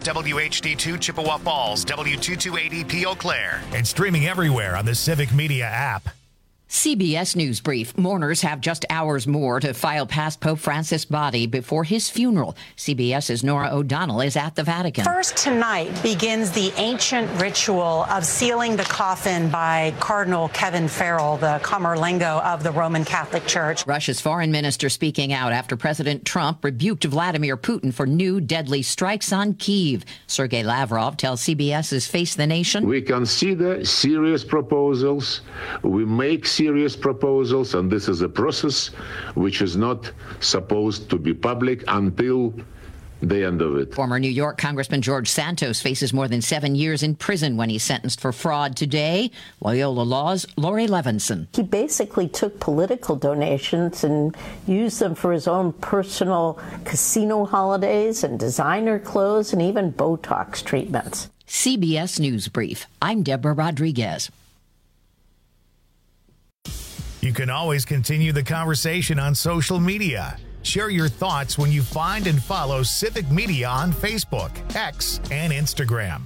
WHD2 Chippewa Falls, W228EP Eau Claire, and streaming everywhere on the Civic Media app. CBS News Brief. Mourners have just hours more to file past Pope Francis' body before his funeral. CBS's Nora O'Donnell is at the Vatican. First tonight begins the ancient ritual of sealing the coffin by Cardinal Kevin Farrell, the Camerlengo of the Roman Catholic Church. Russia's foreign minister speaking out after President Trump rebuked Vladimir Putin for new deadly strikes on Kyiv. Sergei Lavrov tells CBS's Face the Nation. We consider serious proposals. We make serious proposals, and this is a process which is not supposed to be public until the end of it. Former New York Congressman George Santos faces more than 7 years in prison when he's sentenced for fraud today. Loyola Law's Lori Levinson. He basically took political donations and used them for his own personal casino holidays and designer clothes and even Botox treatments. CBS News Brief. I'm Deborah Rodriguez. You can always continue the conversation on social media. Share your thoughts when you find and follow Civic Media on Facebook, X, and Instagram.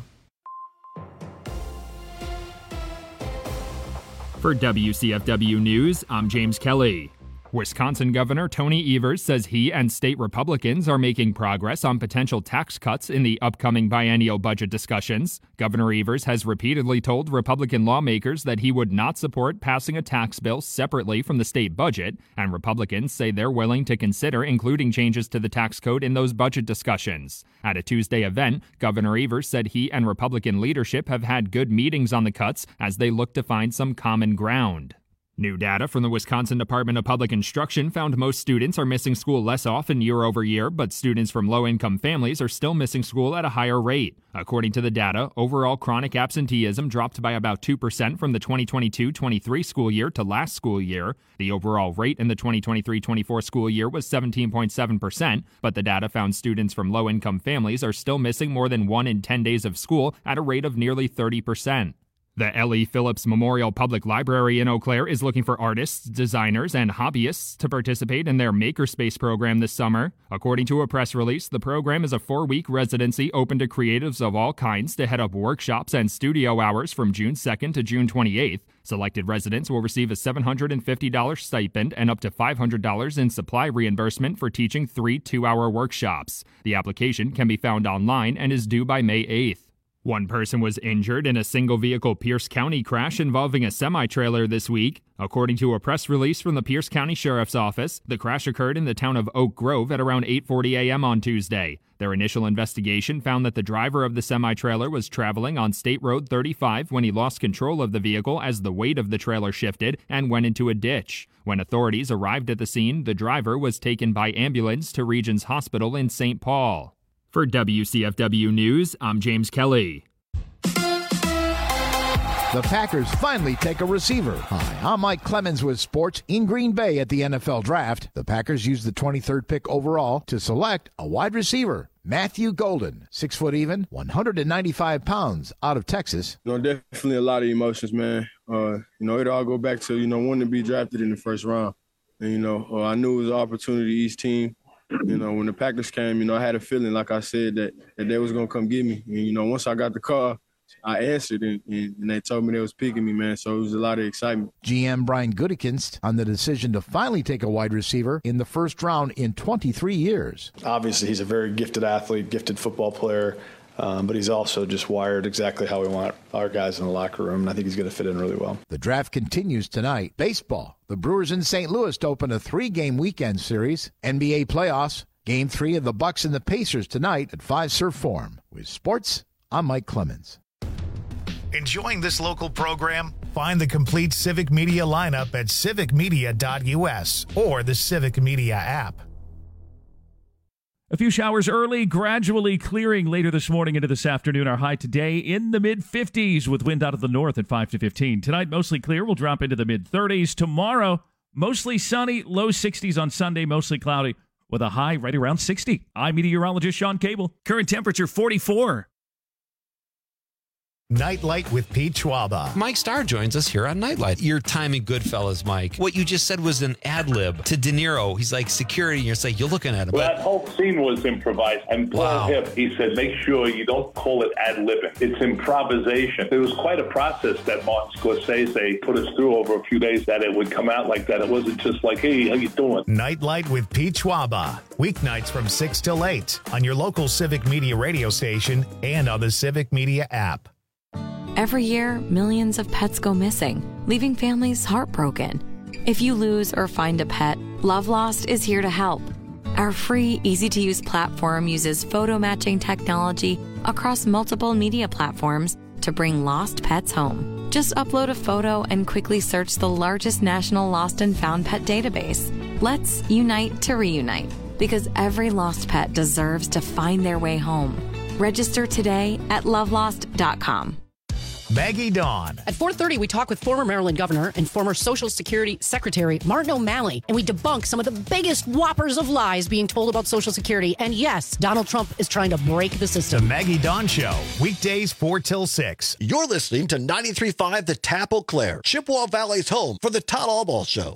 For WCFW News, I'm James Kelly. Wisconsin Governor Tony Evers says he and state Republicans are making progress on potential tax cuts in the upcoming biennial budget discussions. Governor Evers has repeatedly told Republican lawmakers that he would not support passing a tax bill separately from the state budget, and Republicans say they're willing to consider including changes to the tax code in those budget discussions. At a Tuesday event, Governor Evers said he and Republican leadership have had good meetings on the cuts as they look to find some common ground. New data from the Wisconsin Department of Public Instruction found most students are missing school less often year over year, but students from low-income families are still missing school at a higher rate. According to the data, overall chronic absenteeism dropped by about 2% from the 2022-23 school year to last school year. The overall rate in the 2023-24 school year was 17.7%, but the data found students from low-income families are still missing more than 1 in 10 days of school at a rate of nearly 30%. The L.E. Phillips Memorial Public Library in Eau Claire is looking for artists, designers, and hobbyists to participate in their Makerspace program this summer. According to a press release, the program is a 4-week residency open to creatives of all kinds to head up workshops and studio hours from June 2nd to June 28th. Selected residents will receive a $750 stipend and up to $500 in supply reimbursement for teaching 3 2-hour workshops. The application can be found online and is due by May 8th. One person was injured in a single-vehicle Pierce County crash involving a semi-trailer this week. According to a press release from the Pierce County Sheriff's Office, the crash occurred in the town of Oak Grove at around 8:40 a.m. on Tuesday. Their initial investigation found that the driver of the semi-trailer was traveling on State Road 35 when he lost control of the vehicle as the weight of the trailer shifted and went into a ditch. When authorities arrived at the scene, the driver was taken by ambulance to Regions Hospital in St. Paul. For WCFW News, I'm James Kelly. The Packers finally take a receiver. Hi, I'm Mike Clemens with sports in Green Bay at the NFL Draft. The Packers used the 23rd pick overall to select a wide receiver. Matthew Golden, 6 foot even, 195 pounds, out of Texas. Definitely a lot of emotions, man. It all go back to, wanting to be drafted in the first round. And, I knew it was an opportunity each team. When the Packers came, I had a feeling, like I said, that they was going to come get me. And, once I got the call, I answered, and they told me they was picking me, man. So it was a lot of excitement. GM Brian Gutekunst on the decision to finally take a wide receiver in the first round in 23 years. Obviously, he's a very gifted athlete, gifted football player, but he's also just wired exactly how we want our guys in the locker room, and I think he's going to fit in really well. The draft continues tonight. Baseball. The Brewers in St. Louis to open a 3-game weekend series. NBA playoffs. Game 3 of the Bucks and the Pacers tonight at Fiserv Forum. With sports, I'm Mike Clemens. Enjoying this local program? Find the complete Civic Media lineup at civicmedia.us or the Civic Media app. A few showers early, gradually clearing later this morning into this afternoon. Our high today in the mid-50s with wind out of the north at 5 to 15. Tonight, mostly clear. We'll drop into the mid-30s. Tomorrow, mostly sunny, low 60s on Sunday, mostly cloudy with a high right around 60. I'm meteorologist Sean Cable. Current temperature 44. Nightlight with Pete Schwaba. Mike Starr joins us here on Nightlight. Your time in Goodfellas, Mike. What you just said was an ad lib to De Niro. He's like security, and you're like, you're looking at him. Well, that whole scene was improvised. And Paul Hipp, he said, make sure you don't call it ad libbing. It's improvisation. It was quite a process that Martin Scorsese put us through over a few days, that it would come out like that. It wasn't just like, hey, how you doing? Nightlight with Pete Schwaba. Weeknights from 6 till 8 on your local Civic Media radio station and on the Civic Media app. Every year, millions of pets go missing, leaving families heartbroken. If you lose or find a pet, Love Lost is here to help. Our free, easy-to-use platform uses photo matching technology across multiple media platforms to bring lost pets home. Just upload a photo and quickly search the largest national lost and found pet database. Let's unite to reunite, because every lost pet deserves to find their way home. Register today at lovelost.com. Maggie Dawn. At 4:30, we talk with former Maryland governor and former Social Security Secretary Martin O'Malley, and we debunk some of the biggest whoppers of lies being told about Social Security. And yes, Donald Trump is trying to break the system. The Maggie Dawn Show, weekdays 4 till 6. You're listening to 93.5 The Tap Eau Claire, Chippewa Valley's home for the Todd Albaugh Show.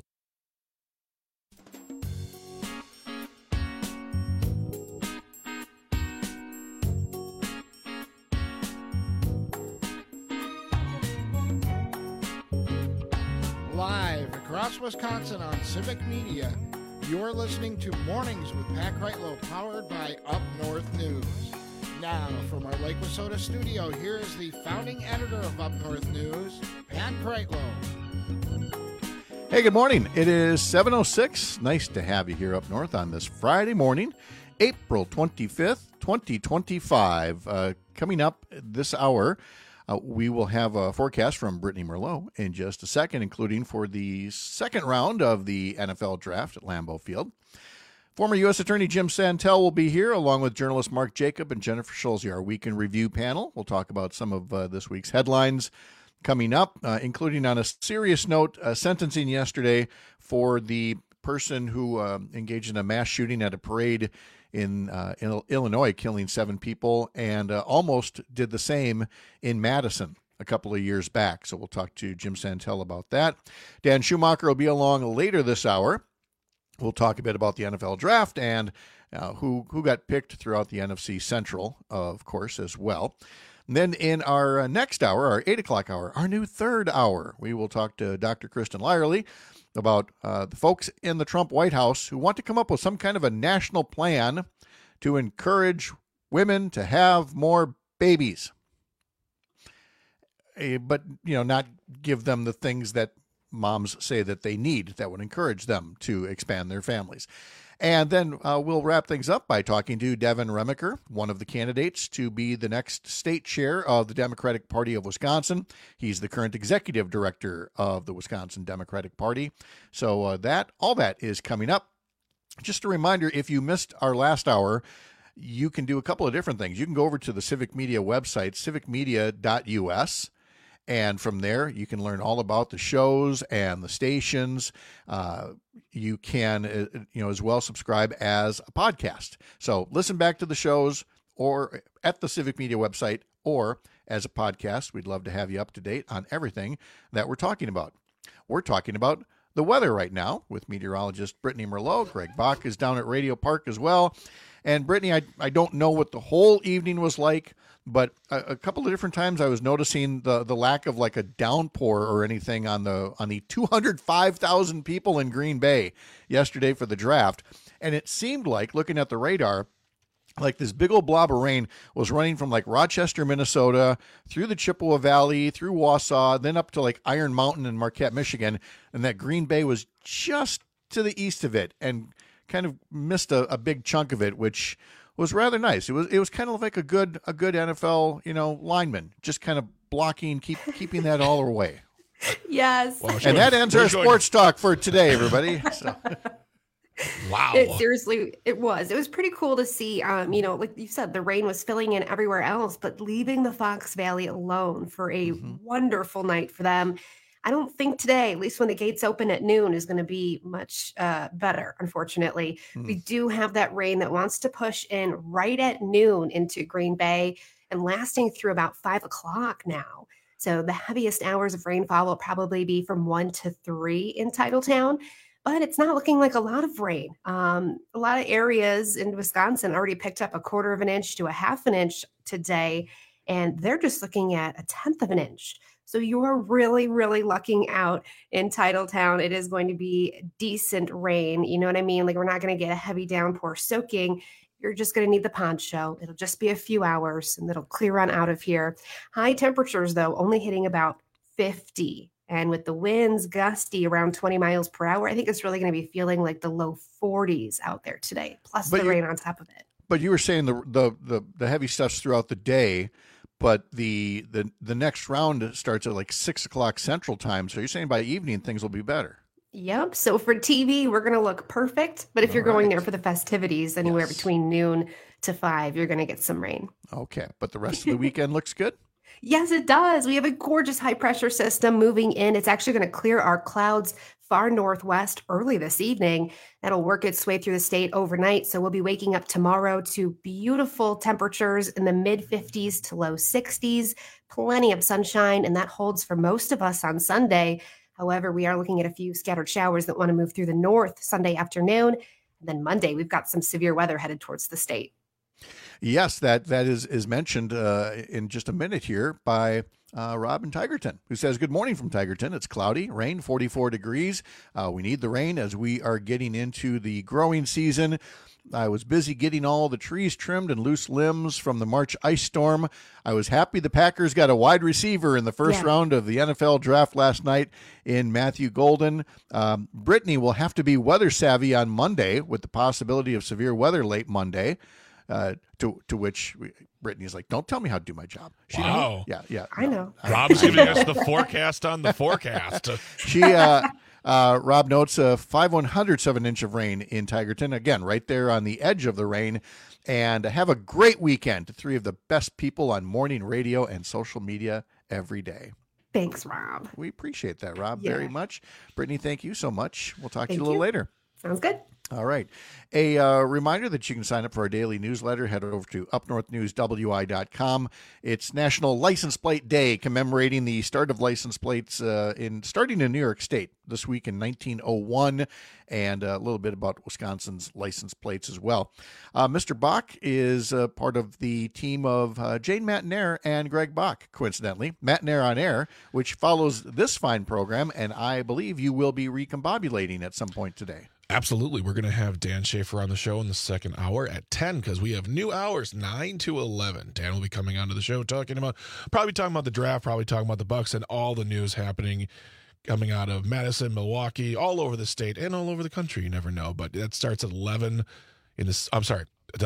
Live across Wisconsin on Civic Media, you're listening to Mornings with Pat Kreitlow, powered by Up North News. Now, from our Lake Wissota studio, here is the founding editor of Up North News, Pat Kreitlow. Hey, good morning. It is 7:06. Nice to have you here up north on this Friday morning, April 25th, 2025. Coming up this hour, we will have a forecast from Brittany Merlot in just a second, including for the second round of the NFL draft at Lambeau Field. Former U.S. Attorney Jim Santel will be here, along with journalist Mark Jacob and Jennifer Schulze, our Week in Review panel. We'll talk about some of this week's headlines coming up, including, on a serious note, sentencing yesterday for the person who engaged in a mass shooting at a parade in Illinois, killing 7 people, and almost did the same in Madison a couple of years back. So we'll talk to Jim Santel about that. Dan Schumacher will be along later this hour. We'll talk a bit about the NFL draft and who got picked throughout the NFC Central, of course, as well. And then in our next hour, our 8 o'clock hour, our new third hour, we will talk to Dr. Kristen Lyerly about the folks in the Trump White House who want to come up with some kind of a national plan to encourage women to have more babies. But, not give them the things that moms say that they need that would encourage them to expand their families. And then we'll wrap things up by talking to Devin Remaker, one of the candidates to be the next state chair of the Democratic Party of Wisconsin. He's the current executive director of the Wisconsin Democratic Party. So all that is coming up. Just a reminder, if you missed our last hour, you can do a couple of different things. You can go over to the Civic Media website, civicmedia.us. And from there, you can learn all about the shows and the stations. You can, as well subscribe as a podcast. So listen back to the shows or at the Civic Media website or as a podcast. We'd love to have you up to date on everything that we're talking about. We're talking about the weather right now with meteorologist Brittany Merlot. Greg Bach is down at Radio Park as well. And Brittany, I don't know what the whole evening was like, but a couple of different times I was noticing the lack of like a downpour or anything on the 205,000 people in Green Bay yesterday for the draft. And it seemed like, looking at the radar, like this big old blob of rain was running from like Rochester, Minnesota, through the Chippewa Valley, through Wausau, then up to like Iron Mountain in Marquette, Michigan. And that Green Bay was just to the east of it and kind of missed a big chunk of it, which was rather nice. It was kind of like a good NFL, lineman, just kind of blocking, keeping that all away. Yes. Well, and that ends our sports talk for today, everybody. So. Wow. It was pretty cool to see, like you said, the rain was filling in everywhere else, but leaving the Fox Valley alone for a wonderful night for them. I don't think today, at least when the gates open at noon, is going to be much better, unfortunately. We do have that rain that wants to push in right at noon into Green Bay and lasting through about 5 o'clock now. So the heaviest hours of rainfall will probably be from 1 to 3 in Titletown, but it's not looking like a lot of rain. A lot of areas in Wisconsin already picked up 1/4 of an inch to 1/2 an inch today, and they're just looking at 1/10 of an inch. So you're really, really lucking out in Titletown. It is going to be decent rain. You know what I mean? Like, we're not going to get a heavy downpour soaking. You're just going to need the poncho. It'll just be a few hours and it'll clear on out of here. High temperatures, though, only hitting about 50. And with the winds gusty around 20 miles per hour, I think it's really going to be feeling like the low 40s out there today, plus the rain on top of it. But you were saying the heavy stuff's throughout the day. But the next round starts at like 6 o'clock Central Time. So you're saying by evening things will be better. Yep. So for TV, we're going to look perfect. But if you're going there for the festivities, anywhere between noon to 5, you're going to get some rain. Okay. But the rest of the weekend looks good? Yes, it does. We have a gorgeous high pressure system moving in. It's actually going to clear our clouds far northwest early this evening. That'll work its way through the state overnight. So we'll be waking up tomorrow to beautiful temperatures in the mid 50s to low 60s, plenty of sunshine, and that holds for most of us on Sunday. However, we are looking at a few scattered showers that want to move through the north Sunday afternoon. And then Monday, we've got some severe weather headed towards the state. Yes, that is mentioned in just a minute here by Rob in Tigerton, who says, good morning from Tigerton. It's cloudy, rain, 44 degrees. We need the rain as we are getting into the growing season. I was busy getting all the trees trimmed and loose limbs from the March ice storm. I was happy the Packers got a wide receiver in the first round of the NFL draft last night in Matthew Golden. Brittany will have to be weather savvy on Monday with the possibility of severe weather late Monday. To which Brittany's like, don't tell me how to do my job. Wow. Yeah. I know. Rob's giving us the forecast on the forecast. Rob notes 5/100ths of an inch of rain in Tigerton. Again, right there on the edge of the rain. And have a great weekend to 3 of the best people on morning radio and social media every day. Thanks, Rob. We appreciate that, Rob, very much. Brittany, thank you so much. We'll talk to you a Thank little you. later. Sounds good. All right. A reminder that you can sign up for our daily newsletter. Head over to upnorthnewswi.com. It's National License Plate Day, commemorating the start of license plates starting in New York State this week in 1901, and a little bit about Wisconsin's license plates as well. Mr. Bach is part of the team of Jane Matinaire and Greg Bach, coincidentally. Matinaire on Air, which follows this fine program, and I believe you will be recombobulating at some point today. Absolutely. We're going to have Dan Schaefer on the show in the second hour at 10 because we have new hours, 9 to 11. Dan will be coming onto the show probably talking about the draft, probably talking about the Bucs and all the news happening coming out of Madison, Milwaukee, all over the state and all over the country. You never know. But that starts at 11 in this. I'm sorry.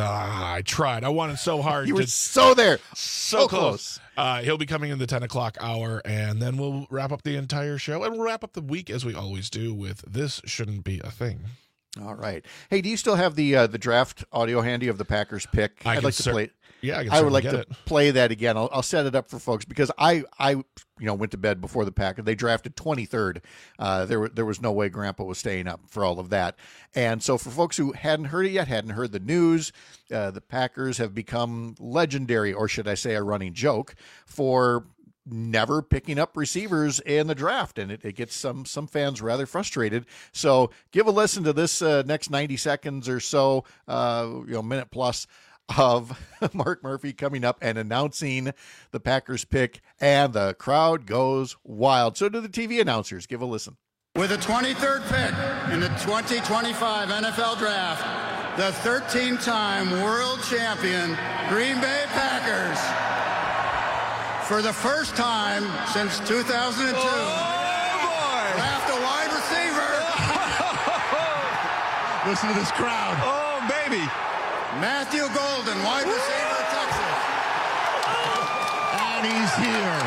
I tried. I wanted so hard. You were so there. So close. He'll be coming in the 10 o'clock hour, and then we'll wrap up the entire show, and we'll wrap up the week as we always do with This Shouldn't Be a Thing. All right. Hey, do you still have the draft audio handy of the Packers pick? I'd like to play it. Yeah, I would like to play that again. I'll set it up for folks because I went to bed before the Packers. They drafted 23rd. There was no way Grandpa was staying up for all of that. And so for folks who hadn't heard it yet, hadn't heard the news, the Packers have become legendary, or should I say a running joke, for never picking up receivers in the draft, and it gets some fans rather frustrated. So give a listen to this next 90 seconds or so, minute plus of Mark Murphy coming up and announcing the Packers pick, and the crowd goes wild. So do the TV announcers. Give a listen. With the 23rd pick in the 2025 NFL Draft, the 13-time world champion Green Bay Packers, for the first time since 2002, draft a wide receiver. Listen to this crowd. Oh, baby. Matthew Golden, wide receiver, Texas. And he's here.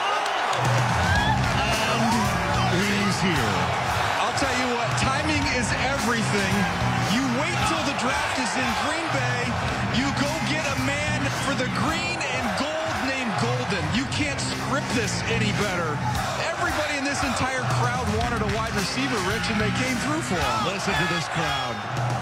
And he's here. I'll tell you what, timing is everything. You wait till the draft is in Green Bay. You go get a man for the green and gold named Golden. You can't script this any better. Every Everybody in this entire crowd wanted a wide receiver, Rich, and they came through for him. Listen to this crowd.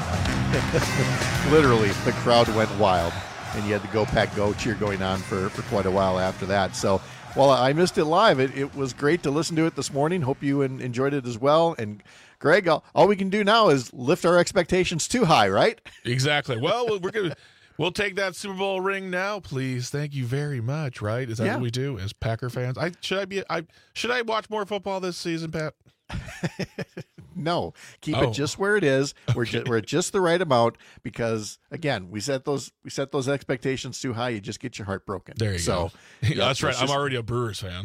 Literally, the crowd went wild, and you had the Go Pack Go cheer going on for quite a while after that. So while I missed it live, it was great to listen to it this morning. Hope you enjoyed it as well. And Greg, all we can do now is lift our expectations too high, right? Exactly. Well, we'll take that Super Bowl ring now, please. Thank you very much. Right? Is that what we do as Packer fans? Should I watch more football this season, Pat? No, keep it just where it is. We're at just the right amount because again, we set those expectations too high. You just get your heart broken. There you go. That's right. I'm already a Brewers fan.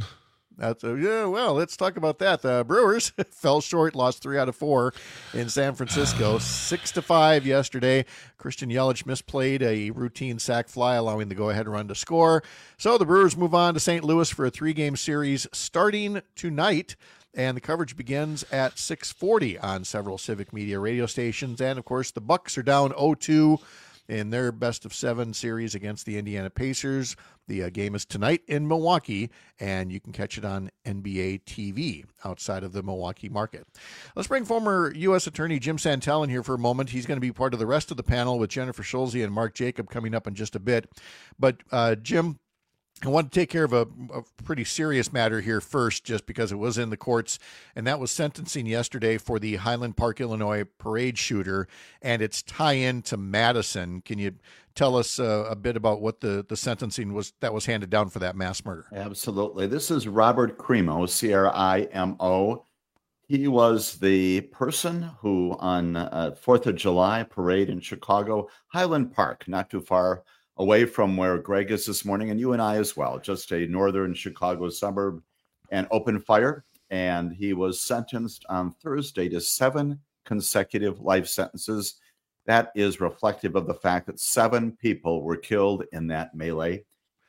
Well, let's talk about that. The Brewers fell short, lost 3 out of 4 in San Francisco, 6-5 yesterday. Christian Yelich misplayed a routine sac fly, allowing the go-ahead run to score. So the Brewers move on to St. Louis for a 3-game series starting tonight. And the coverage begins at 6:40 on several Civic Media radio stations. And, of course, the Bucks are down 0-2 in their best-of-7 series against the Indiana Pacers. The game is tonight in Milwaukee, and you can catch it on NBA TV outside of the Milwaukee market. Let's bring former U.S. Attorney Jim Santel in here for a moment. He's going to be part of the rest of the panel with Jennifer Schulze and Mark Jacob coming up in just a bit. But, Jim, I want to take care of a pretty serious matter here first, just because it was in the courts, and that was sentencing yesterday for the Highland Park, Illinois parade shooter and its tie-in to Madison. Can you tell us a bit about what the sentencing was that was handed down for that mass murder? Absolutely. This is Robert Crimo, C-R-I-M-O. He was the person who on 4th of July parade in Chicago, Highland Park, not too far away from where Greg is this morning, and you and I as well, just a northern Chicago suburb, and opened fire. And he was sentenced on Thursday to 7 consecutive life sentences. That is reflective of the fact that 7 people were killed in that melee,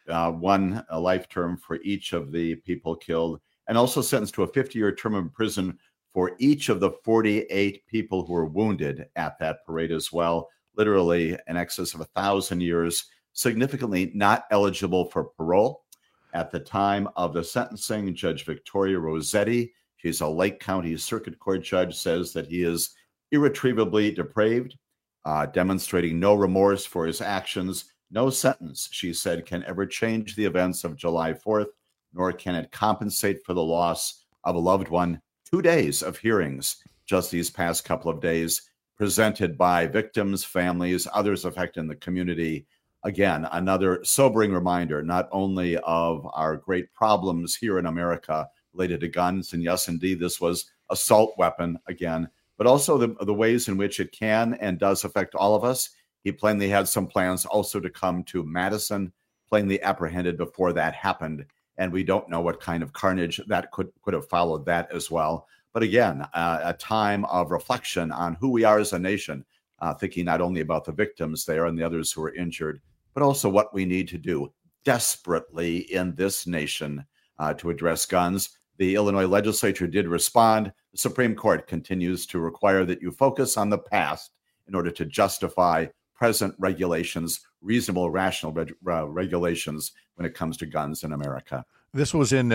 one a life term for each of the people killed, and also sentenced to a 50-year term in prison for each of the 48 people who were wounded at that parade as well. Literally in excess of 1,000 years, significantly not eligible for parole. At the time of the sentencing, Judge Victoria Rossetti, she's a Lake County Circuit Court judge, says that he is irretrievably depraved, demonstrating no remorse for his actions. No sentence, she said, can ever change the events of July 4th, nor can it compensate for the loss of a loved one. 2 days of hearings just these past couple of days, presented by victims, families, others affected in the community. Again, another sobering reminder, not only of our great problems here in America related to guns, and yes, indeed, this was assault weapon again, but also the ways in which it can and does affect all of us. He plainly had some plans also to come to Madison, plainly apprehended before that happened, and we don't know what kind of carnage that could have followed that as well. But again, a time of reflection on who we are as a nation, thinking not only about the victims there and the others who were injured, but also what we need to do desperately in this nation to address guns. The Illinois legislature did respond. The Supreme Court continues to require that you focus on the past in order to justify present regulations, reasonable, rational regulations when it comes to guns in America. This was in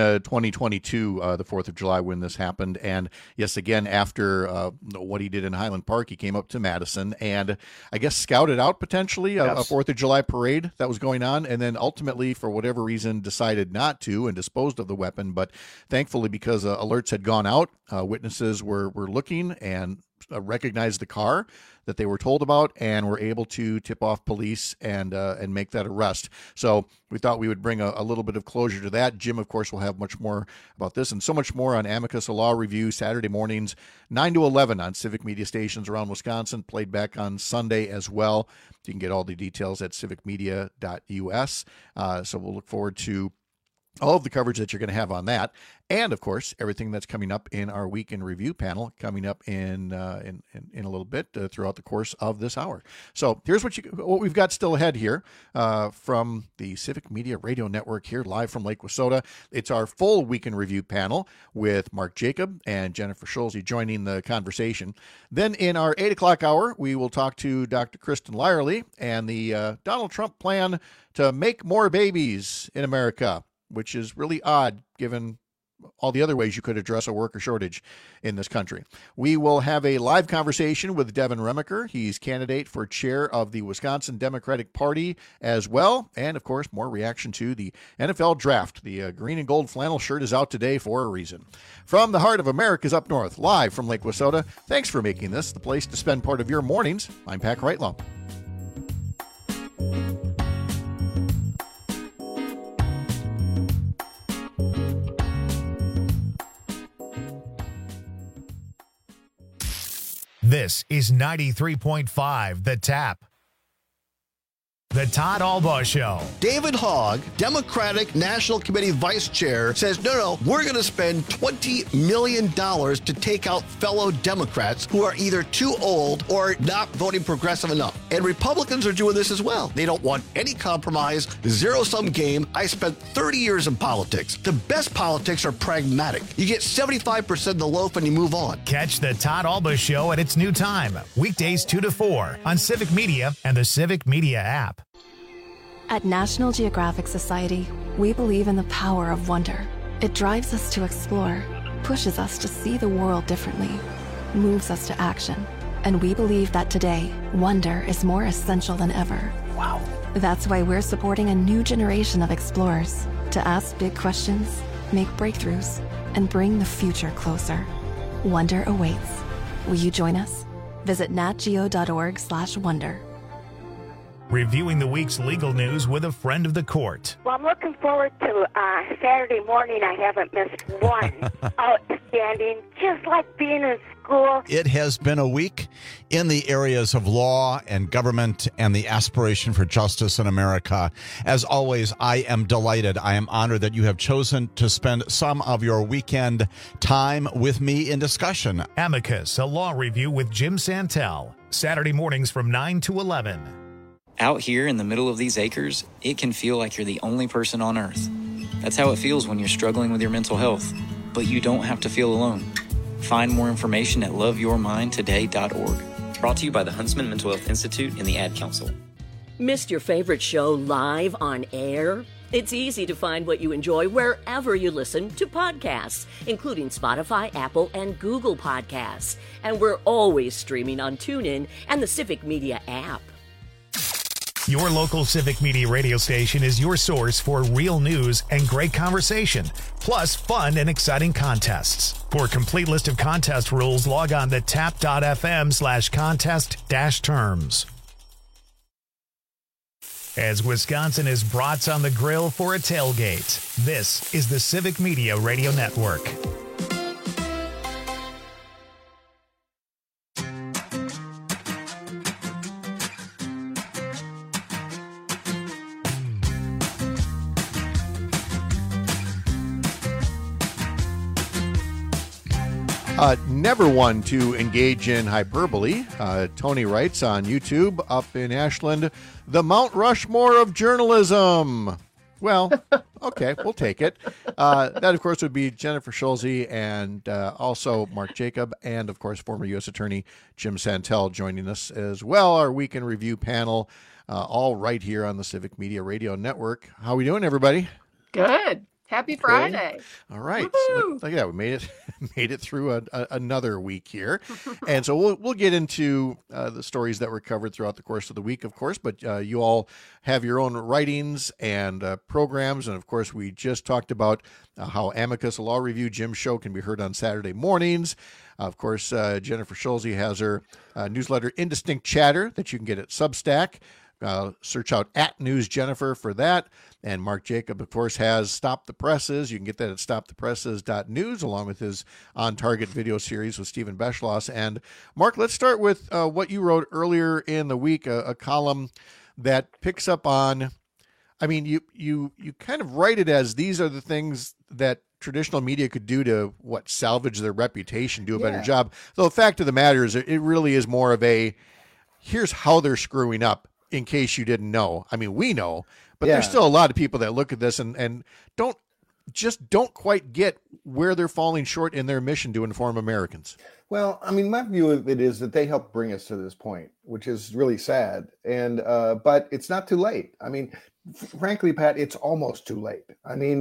2022, the 4th of July, when this happened. And yes, again, after what he did in Highland Park, he came up to Madison and I guess scouted out potentially a 4th of July parade that was going on. And then ultimately, for whatever reason, decided not to and disposed of the weapon. But thankfully, because alerts had gone out, witnesses were looking and recognized the car that they were told about and were able to tip off police and make that arrest. So we thought we would bring a little bit of closure to that. Jim, of course, will have much more about this and so much more on Amicus, a law review, Saturday mornings, 9 to 11 on Civic Media stations around Wisconsin, played back on Sunday as well. You can get all the details at civicmedia.us. So we'll look forward to all of the coverage that you're going to have on that. And, of course, everything that's coming up in our Week in Review panel coming up in a little bit throughout the course of this hour. So here's what we've got still ahead here from the Civic Media Radio Network here live from Lake Wissota. It's our full Week in Review panel with Mark Jacob and Jennifer Schulze joining the conversation. Then in our 8 o'clock hour, we will talk to Dr. Kristen Lyerly and the Donald Trump plan to make more babies in America, which is really odd given all the other ways you could address a worker shortage in this country. We will have a live conversation with Devin Remiker. He's candidate for chair of the Wisconsin Democratic Party as well. And, of course, more reaction to the NFL draft. The green and gold flannel shirt is out today for a reason. From the heart of America's up north, live from Lake Wissota, thanks for making this the place to spend part of your mornings. I'm Pat Reitlow. This is 93.5 The Tap. The Todd Albaugh Show. David Hogg, Democratic National Committee Vice Chair, says, no, we're going to spend $20 million to take out fellow Democrats who are either too old or not voting progressive enough. And Republicans are doing this as well. They don't want any compromise, zero-sum game. I spent 30 years in politics. The best politics are pragmatic. You get 75% of the loaf and you move on. Catch the Todd Albaugh Show at its new time, weekdays 2 to 4 on Civic Media and the Civic Media app. At National Geographic Society, we believe in the power of wonder. It drives us to explore, pushes us to see the world differently, moves us to action. And we believe that today, wonder is more essential than ever. Wow. That's why we're supporting a new generation of explorers to ask big questions, make breakthroughs, and bring the future closer. Wonder awaits. Will you join us? Visit natgeo.org/wonder. Reviewing the week's legal news with a friend of the court. Well, I'm looking forward to Saturday morning. I haven't missed one. Outstanding, just like being in school. It has been a week in the areas of law and government and the aspiration for justice in America. As always, I am delighted. I am honored that you have chosen to spend some of your weekend time with me in discussion. Amicus, a law review with Jim Santel. Saturday mornings from 9 to 11. Out here in the middle of these acres, it can feel like you're the only person on earth. That's how it feels when you're struggling with your mental health. But you don't have to feel alone. Find more information at loveyourmindtoday.org. Brought to you by the Huntsman Mental Health Institute and the Ad Council. Missed your favorite show live on air? It's easy to find what you enjoy wherever you listen to podcasts, including Spotify, Apple, and Google Podcasts. And we're always streaming on TuneIn and the Civic Media app. Your local Civic Media radio station is your source for real news and great conversation, plus fun and exciting contests. For a complete list of contest rules, log on to tap.fm/contest-terms. As Wisconsin is brats on the grill for a tailgate, this is the Civic Media Radio Network. Never one to engage in hyperbole. Tony writes on YouTube up in Ashland, the Mount Rushmore of journalism. Well, okay, we'll take it. That, of course, would be Jennifer Schulze and also Mark Jacob and, of course, former U.S. Attorney Jim Santel joining us as well. Our weekend review panel, all right here on the Civic Media Radio Network. How are we doing, everybody? Good. Happy Friday. All right. So, look at that. We made it through another week here. And so we'll get into the stories that were covered throughout the course of the week, of course, but you all have your own writings and programs. And of course, we just talked about how Amicus, a law review Jim show, can be heard on Saturday mornings. Of course, Jennifer Schulze has her newsletter Indistinct Chatter that you can get at Substack. Search out @NewsJennifer for that. And Mark Jacob, of course, has Stop the Presses. You can get that at stopthepresses.news, along with his On Target video series with Stephen Beschloss. And Mark, let's start with what you wrote earlier in the week, a column that picks up on, I mean, you kind of write it as these are the things that traditional media could do to, salvage their reputation, do a better job. Though the fact of the matter is it really is more of a, here's how they're screwing up, in case you didn't know. I mean, we know, but there's still a lot of people that look at this and don't quite get where they're falling short in their mission to inform Americans. Well, I mean, my view of it is that they helped bring us to this point, which is really sad. And but it's not too late. I mean, frankly, Pat, it's almost too late. I mean,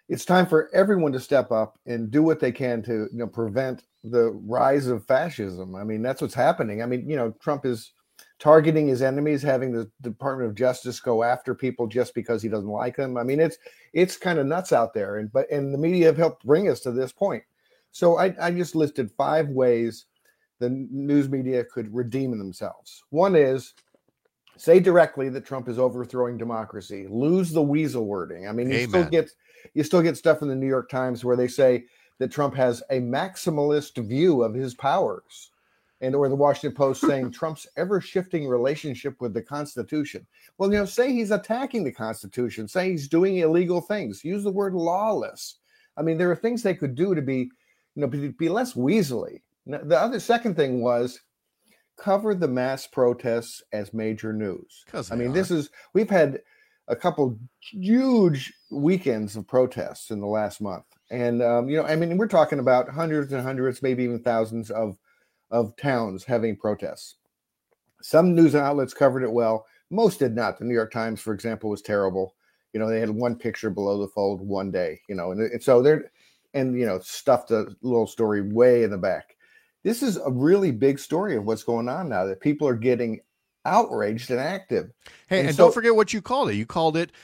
it's time for everyone to step up and do what they can to prevent the rise of fascism. I mean, that's what's happening. I mean, Trump is targeting his enemies, having the Department of Justice go after people just because he doesn't like them. I mean, it's kind of nuts out there, and the media have helped bring us to this point. So I just listed 5 ways the news media could redeem themselves. One is say directly that Trump is overthrowing democracy. Lose the weasel wording. I mean, you still get stuff in the New York Times where they say that Trump has a maximalist view of his powers, or the Washington Post saying Trump's ever-shifting relationship with the Constitution. Well, say he's attacking the Constitution, say he's doing illegal things. Use the word lawless. I mean, there are things they could do to be less weaselly. Now, the second thing was cover the mass protests as major news. We've had a couple huge weekends of protests in the last month. And, we're talking about hundreds and hundreds, maybe even thousands of towns having protests. Some news outlets covered it well. Most did not. The New York Times, for example, was terrible. They had one picture below the fold one day, and so they're, stuffed a little story way in the back. This is a really big story of what's going on now, that people are getting outraged and active. Hey, and don't forget what you called it. You called it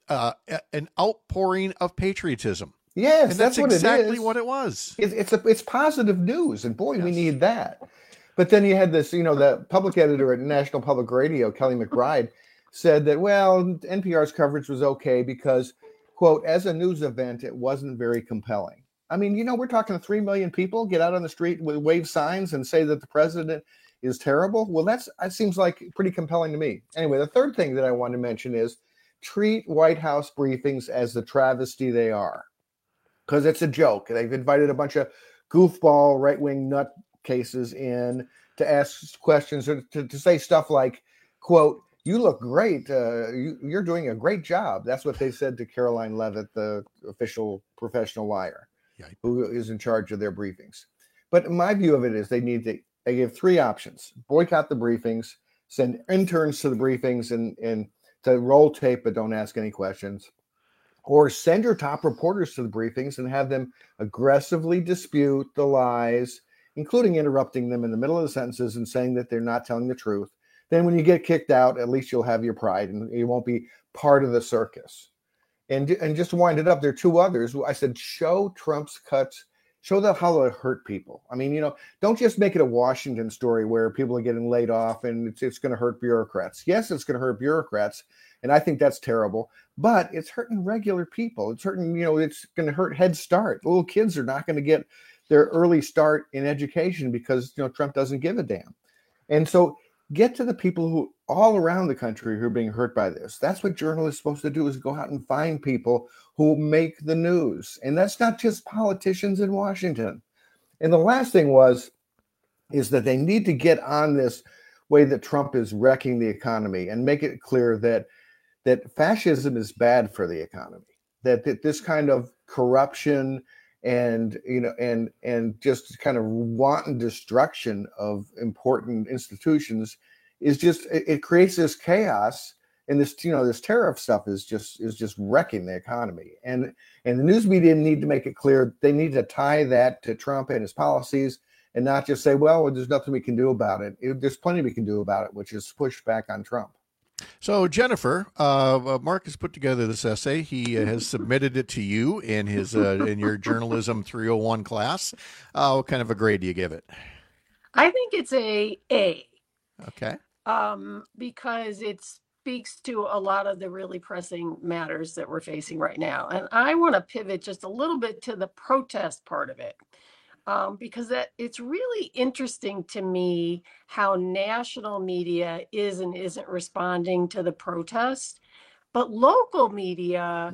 an outpouring of patriotism. Yes, and that's what exactly it is. what it was. It's positive news, and boy, we need that. But then you had this, the public editor at National Public Radio, Kelly McBride, said that, well, NPR's coverage was okay because, quote, as a news event, it wasn't very compelling. I mean, we're talking 3 million people get out on the street with wave signs and say that the president is terrible. Well, that seems like pretty compelling to me. Anyway, the third thing that I want to mention is treat White House briefings as the travesty they are, because it's a joke. They've invited a bunch of goofball right-wing nut cases in to ask questions or to say stuff like, quote, you look great. You're doing a great job. That's what they said to Caroline Leavitt, the official professional liar, who is in charge of their briefings. But my view of it is they give 3 options: boycott the briefings, send interns to the briefings and to roll tape, but don't ask any questions, or send your top reporters to the briefings and have them aggressively dispute the lies, including interrupting them in the middle of the sentences and saying that they're not telling the truth. Then when you get kicked out, at least you'll have your pride and you won't be part of the circus. And just to wind it up, there are 2 others. I said, show Trump's cuts, show them how it hurt people. I mean, don't just make it a Washington story where people are getting laid off and it's going to hurt bureaucrats. Yes, it's going to hurt bureaucrats, and I think that's terrible. But it's hurting regular people. It's hurting, it's going to hurt Head Start. Little kids are not going to get their early start in education because, Trump doesn't give a damn. And so get to the people who all around the country who are being hurt by this. That's what journalists are supposed to do, is go out and find people who make the news. And that's not just politicians in Washington. And the last thing is that they need to get on this way that Trump is wrecking the economy and make it clear that fascism is bad for the economy, that this kind of corruption and just kind of wanton destruction of important institutions is just, it creates this chaos, and this this tariff stuff is just wrecking the economy. And the news media need to make it clear they need to tie that to Trump and his policies, and not just say, well, there's nothing we can do about it. There's plenty we can do about it, which is push back on Trump. So, Jennifer, Mark has put together this essay. He has submitted it to you in his in your Journalism 301 class. What kind of a grade do you give it? I think it's a A. Okay. Because it speaks to a lot of the really pressing matters that we're facing right now. And I want to pivot just a little bit to the protest part of it. Because it's really interesting to me how national media is and isn't responding to the protest, but local media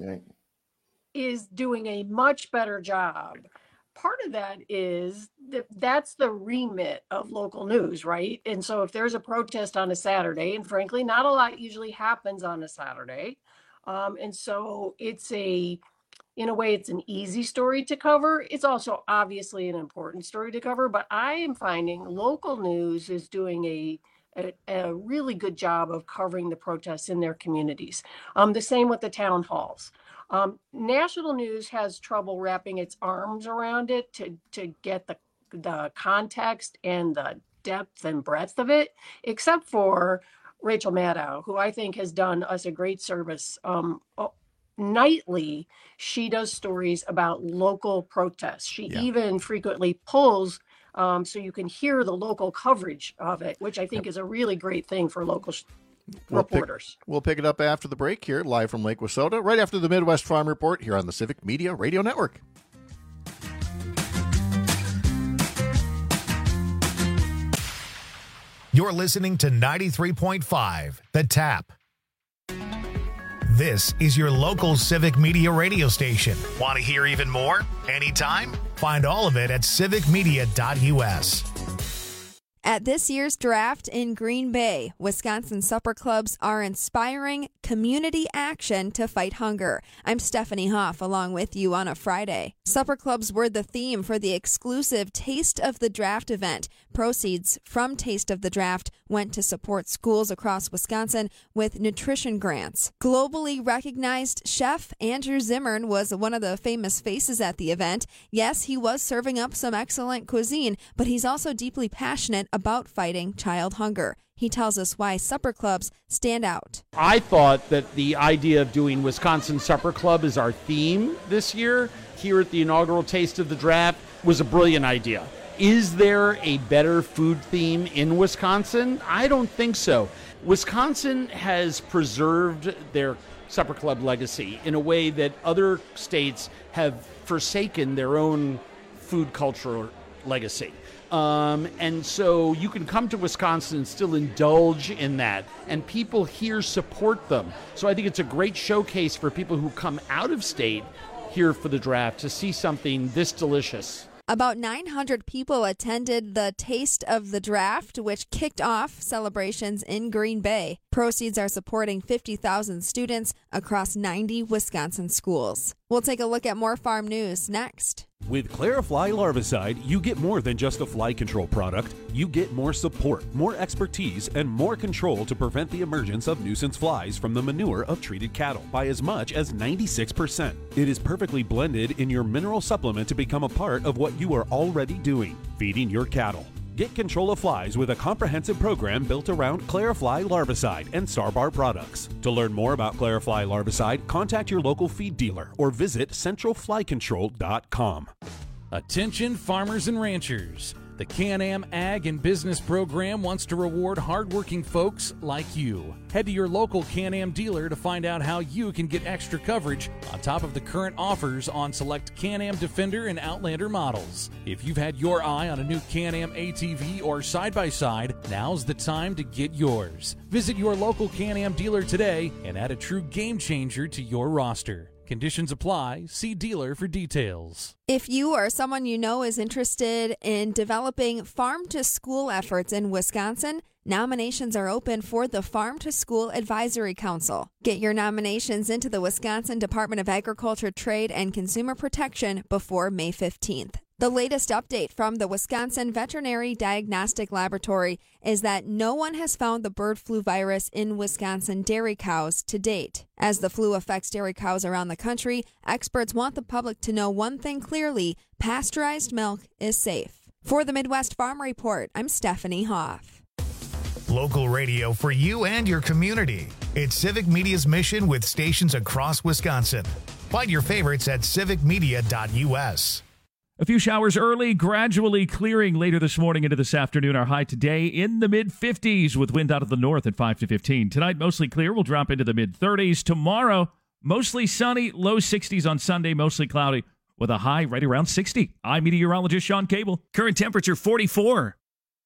is doing a much better job. Part of that is that's the remit of local news, right? And so if there's a protest on a Saturday, and frankly, not a lot usually happens on a Saturday. And so in a way, it's an easy story to cover. It's also obviously an important story to cover, but I am finding local news is doing a really good job of covering the protests in their communities. The same with the town halls. National news has trouble wrapping its arms around it to get the context and the depth and breadth of it, except for Rachel Maddow, who I think has done us a great service. Nightly, she does stories about local protests. She even frequently pulls so you can hear the local coverage of it, which I think is a really great thing for local reporters. We'll pick it up after the break here, live from Lake Wissota, right after the Midwest Farm Report here on the Civic Media Radio Network. You're listening to 93.5, The Tap. This is your local Civic Media radio station. Want to hear even more? Anytime? Find all of it at civicmedia.us. At this year's draft in Green Bay, Wisconsin Supper Clubs are inspiring community action to fight hunger. I'm Stephanie Hoff along with you on a Friday. Supper Clubs were the theme for the exclusive Taste of the Draft event. Proceeds from Taste of the Draft went to support schools across Wisconsin with nutrition grants. Globally recognized chef Andrew Zimmern was one of the famous faces at the event. Yes, he was serving up some excellent cuisine, but he's also deeply passionate about fighting child hunger. He tells us why supper clubs stand out. I thought that the idea of doing Wisconsin Supper Club as our theme this year here at the inaugural Taste of the Draft was a brilliant idea. Is there a better food theme in Wisconsin? I don't think so. Wisconsin has preserved their supper club legacy in a way that other states have forsaken their own food cultural legacy. And so you can come to Wisconsin and still indulge in that, and people here support them. So I think it's a great showcase for people who come out of state here for the draft to see something this delicious. About 900 people attended the Taste of the Draft, which kicked off celebrations in Green Bay. Proceeds are supporting 50,000 students across 90 Wisconsin schools. We'll take a look at more farm news next. With Clarifly Larvicide, you get more than just a fly control product. You get more support, more expertise, and more control to prevent the emergence of nuisance flies from the manure of treated cattle by as much as 96%. It is perfectly blended in your mineral supplement to become a part of what you are already doing, feeding your cattle. Get control of flies with a comprehensive program built around Clarifly Larvicide and Starbar products. To learn more about Clarifly Larvicide, contact your local feed dealer or visit centralflycontrol.com. Attention farmers and ranchers. The Can-Am Ag and Business Program wants to reward hardworking folks like you. Head to your local Can-Am dealer to find out how you can get extra coverage on top of the current offers on select Can-Am Defender and Outlander models. If you've had your eye on a new Can-Am ATV or side-by-side, now's the time to get yours. Visit your local Can-Am dealer today and add a true game changer to your roster. Conditions apply. See dealer for details. If you or someone you know is interested in developing farm-to-school efforts in Wisconsin, nominations are open for the Farm to School Advisory Council. Get your nominations into the Wisconsin Department of Agriculture, Trade, and Consumer Protection before May 15th. The latest update from the Wisconsin Veterinary Diagnostic Laboratory is that no one has found the bird flu virus in Wisconsin dairy cows to date. As the flu affects dairy cows around the country, experts want the public to know one thing clearly: pasteurized milk is safe. For the Midwest Farm Report, I'm Stephanie Hoff. Local radio for you and your community. It's Civic Media's mission with stations across Wisconsin. Find your favorites at civicmedia.us. A few showers early, gradually clearing later this morning into this afternoon. Our high today in the mid-50s with wind out of the north at 5 to 15. Tonight, mostly clear. We'll drop into the mid-30s. Tomorrow, mostly sunny, low 60s on Sunday, mostly cloudy with a high right around 60. I'm meteorologist Sean Cable. Current temperature 44.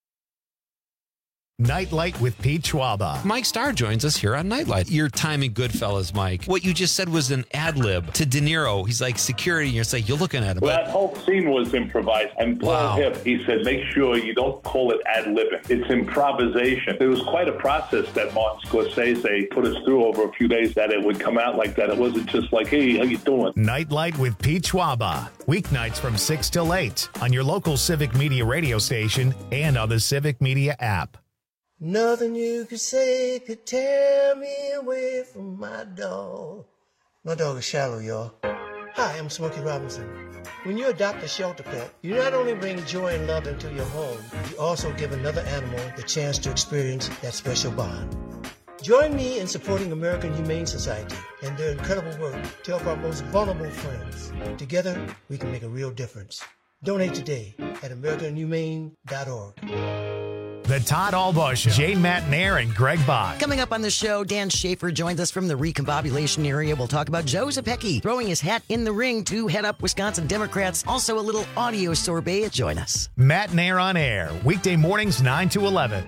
Nightlight with Pete Schwaba. Mike Starr joins us here on Nightlight. Your time in Goodfellas, Mike. What you just said was an ad lib to De Niro. He's like security, and you're like, you're looking at him. Well, that whole scene was improvised. And Paul Hipp, he said, make sure you don't call it ad libbing. It's improvisation. It was quite a process that Martin Scorsese put us through over a few days that it would come out like that. It wasn't just like, hey, how you doing? Nightlight with Pete Schwaba. Weeknights from 6 till 8 on your local Civic Media radio station and on the Civic Media app. Nothing you could say could tear me away from my dog. My dog is shallow, y'all. Hi, I'm Smokey Robinson. When you adopt a shelter pet, you not only bring joy and love into your home, you also give another animal the chance to experience that special bond. Join me in supporting American Humane Society and their incredible work to help our most vulnerable friends. Together, we can make a real difference. Donate today at AmericanHumane.org. The Todd Albaugh Show. Jane Matnair and Greg Bott. Coming up on the show, Dan Schaefer joins us from the recombobulation area. We'll talk about Joe Zepecki throwing his hat in the ring to head up Wisconsin Democrats. Also a little audio sorbet. Join us. Matnair on air. Weekday mornings 9 to 11.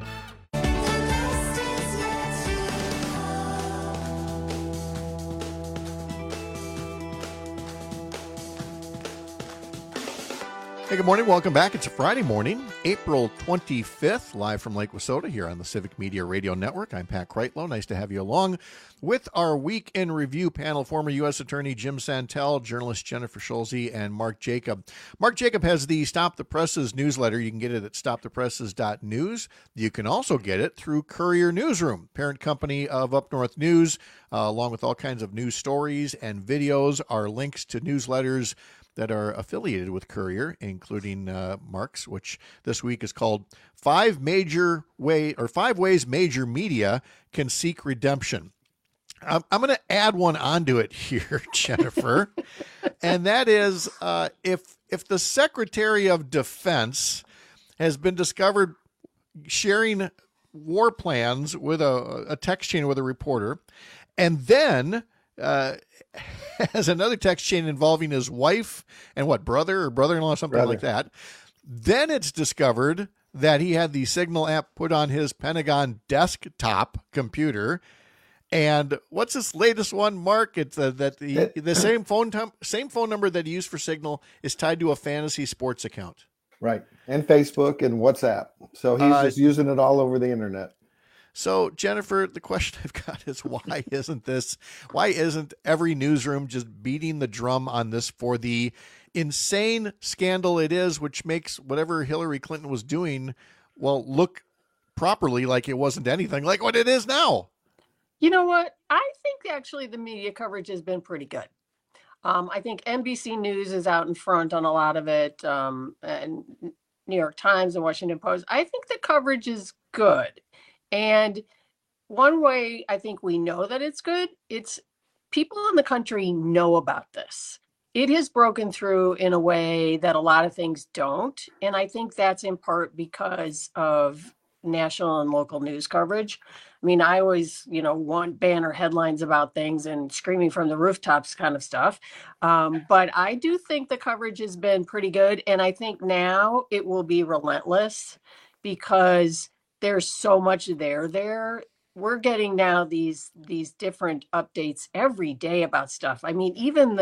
Hey, good morning. Welcome back. It's a Friday morning, April 25th, live from Lake Wissota here on the Civic Media Radio Network. I'm Pat Kreitlow. Nice to have you along with our Week in Review panel, former U.S. Attorney Jim Santel, journalist Jennifer Schulze, and Mark Jacob. Mark Jacob has the Stop the Presses newsletter. You can get it at stopthepresses.news. You can also get it through Courier Newsroom, parent company of Up North News, along with all kinds of news stories and videos, are links to newsletters that are affiliated with Courier, including Mark's, which this week is called Five Ways Major Media Can Seek Redemption. I'm going to add one onto it here, Jennifer, and that is if the Secretary of Defense has been discovered sharing war plans with a text chain with a reporter, and then has another text chain involving his wife and brother or brother-in-law, something like that. Then it's discovered that he had the Signal app put on his Pentagon desktop computer. And what's this latest one, Mark? It's the same phone number that he used for Signal is tied to a fantasy sports account. Right. And Facebook and WhatsApp. So he's just using it all over the internet. So, Jennifer, the question I've got is why isn't every newsroom just beating the drum on this for the insane scandal it is, which makes whatever Hillary Clinton was doing, look properly like it wasn't anything like what it is now? You know what? I think actually the media coverage has been pretty good. I think NBC News is out in front on a lot of it, and New York Times and Washington Post. I think the coverage is good. And one way I think we know that it's good, it's people in the country know about this. It has broken through in a way that a lot of things don't. And I think that's in part because of national and local news coverage. I mean, I always, want banner headlines about things and screaming from the rooftops kind of stuff. But I do think the coverage has been pretty good. And I think now it will be relentless because there's so much there. We're getting now these different updates every day about stuff. I mean, even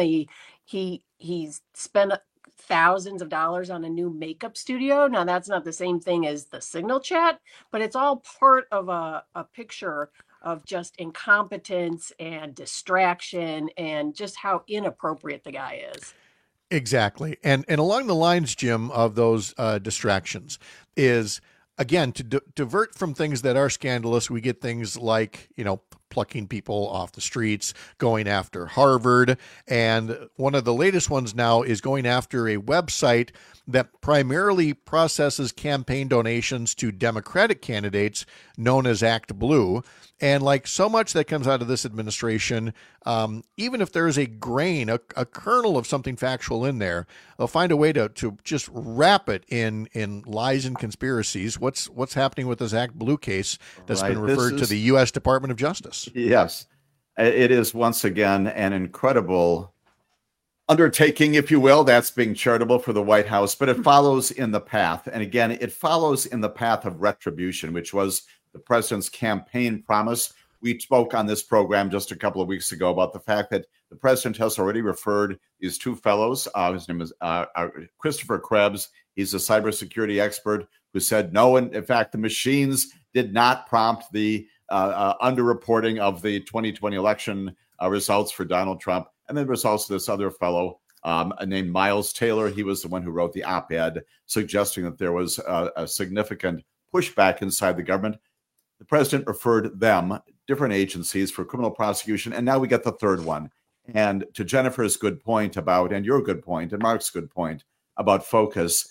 he's spent thousands of dollars on a new makeup studio. Now that's not the same thing as the Signal chat, but it's all part of a picture of just incompetence and distraction and just how inappropriate the guy is. Exactly. And along the lines, Jim, of those distractions is, again, to divert from things that are scandalous, we get things like, plucking people off the streets, going after Harvard. And one of the latest ones now is going after a website that primarily processes campaign donations to Democratic candidates known as Act Blue. And like so much that comes out of this administration, even if there is a grain, a kernel of something factual in there, they'll find a way to just wrap it in lies and conspiracies. What's happening with this Act Blue case that's been referred to the U.S. Department of Justice? Yes, it is once again an incredible undertaking, if you will. That's being charitable for the White House, but it follows in the path. And again, it follows in the path of retribution, which was the president's campaign promise. We spoke on this program just a couple of weeks ago about the fact that the president has already referred these two fellows. His name is Christopher Krebs. He's a cybersecurity expert who said, no, in fact, the machines did not prompt the underreporting of the 2020 election results for Donald Trump. And then there's also this other fellow named Miles Taylor. He was the one who wrote the op-ed suggesting that there was a significant pushback inside the government. The president referred them, different agencies, for criminal prosecution. And now we get the third one. And to Jennifer's good point about, and your good point, and Mark's good point about focus,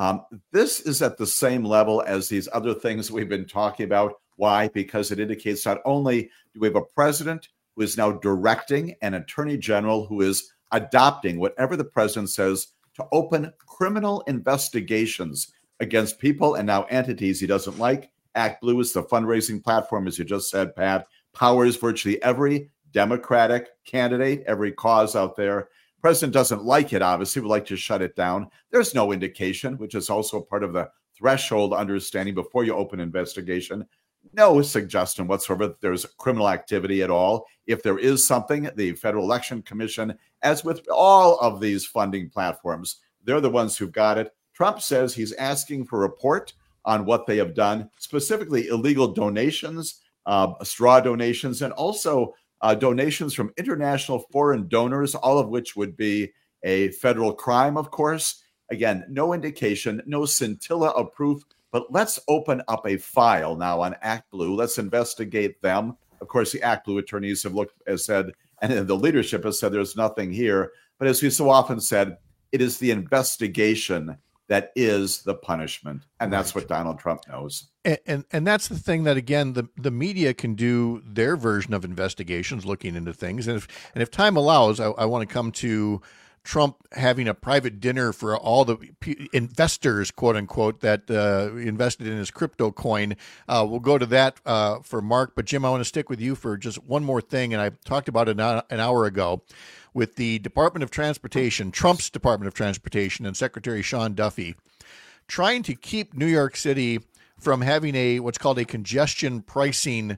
this is at the same level as these other things we've been talking about. Why? Because it indicates not only do we have a president who is now directing an attorney general who is adopting whatever the president says to open criminal investigations against people and now entities he doesn't like. Act Blue is the fundraising platform, as you just said, Pat, powers virtually every Democratic candidate, every cause out there. President doesn't like it, obviously, would like to shut it down. There's no indication, which is also part of the threshold understanding before you open investigation. No suggestion whatsoever that there's criminal activity at all. If there is something, the Federal Election Commission, as with all of these funding platforms, they're the ones who've got it. Trump says he's asking for a report on what they have done, specifically illegal donations, straw donations, and also donations from international foreign donors, all of which would be a federal crime, of course. Again, no indication, no scintilla of proof, but let's open up a file now on Act Blue. Let's investigate them. Of course, the Act Blue attorneys have looked, as said, and the leadership has said there's nothing here. But as we so often said, it is the investigation that is the punishment. And that's what Donald Trump knows. And that's the thing that, again, the media can do their version of investigations, looking into things. And if time allows, I want to come to Trump having a private dinner for all the investors, quote unquote, that invested in his crypto coin. We'll go to that for Mark. But Jim, I want to stick with you for just one more thing. And I talked about it an hour ago with the Department of Transportation, Trump's Department of Transportation, and Secretary Sean Duffy trying to keep New York City from having what's called a congestion pricing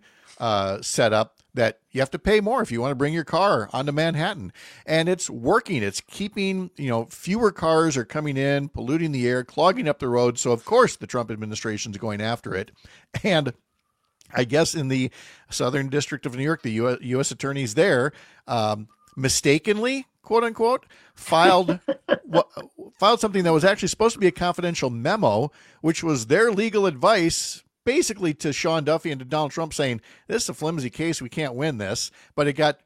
setup, that you have to pay more if you want to bring your car onto Manhattan. And it's working. It's keeping, fewer cars are coming in, polluting the air, clogging up the roads. So, of course, the Trump administration is going after it. And I guess in the Southern District of New York, the U.S. attorneys there mistakenly, quote unquote, filed something that was actually supposed to be a confidential memo, which was their legal advice basically to Sean Duffy and to Donald Trump, saying this is a flimsy case, we can't win this. But it got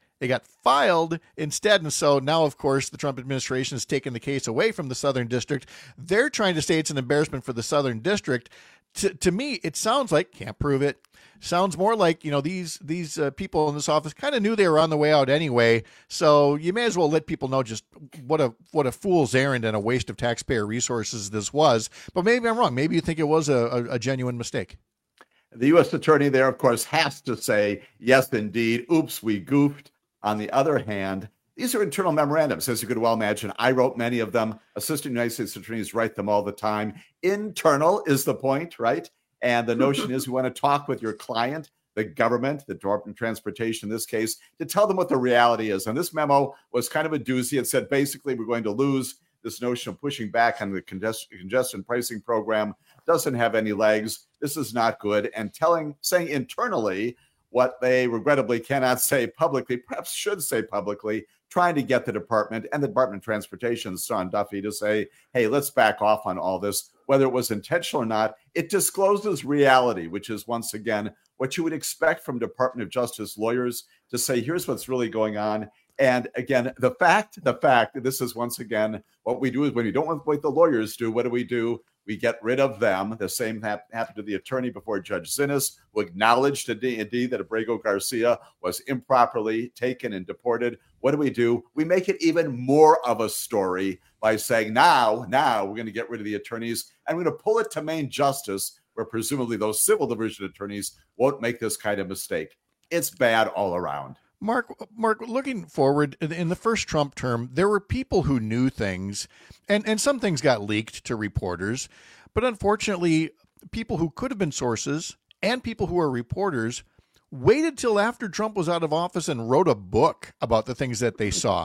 filed instead. And so now, of course, the Trump administration has taken the case away from the Southern District. They're trying to say it's an embarrassment for the Southern District. To me, it sounds like, can't prove it, sounds more like, these people in this office kind of knew they were on the way out anyway. So you may as well let people know just what a fool's errand and a waste of taxpayer resources this was. But maybe I'm wrong. Maybe you think it was a genuine mistake. The U.S. attorney there, of course, has to say, yes, indeed, oops, we goofed. On the other hand, these are internal memorandums, as you could well imagine. I wrote many of them. Assistant United States attorneys write them all the time. Internal is the point, right? And the notion is we want to talk with your client, the government, the Department of Transportation in this case, to tell them what the reality is. And this memo was kind of a doozy. It said, basically, we're going to lose. This notion of pushing back on the congestion pricing program doesn't have any legs. This is not good. And saying internally what they regrettably cannot say publicly, perhaps should say publicly, trying to get the department and the Department of Transportation, Sean Duffy, to say, hey, let's back off on all this. Whether it was intentional or not, it discloses reality, which is, once again, what you would expect from Department of Justice lawyers to say, here's what's really going on. And again, the fact, this is once again, what we do is when we don't want what the lawyers do, what do? We get rid of them. The same happened to the attorney before Judge Zinnes, who acknowledged indeed that Abrego Garcia was improperly taken and deported. What do? We make it even more of a story by saying, now we're going to get rid of the attorneys and we're going to pull it to Main Justice, where presumably those civil division attorneys won't make this kind of mistake. It's bad all around. Mark, looking forward, in the first Trump term, there were people who knew things, and some things got leaked to reporters. But unfortunately, people who could have been sources and people who are reporters waited till after Trump was out of office and wrote a book about the things that they saw.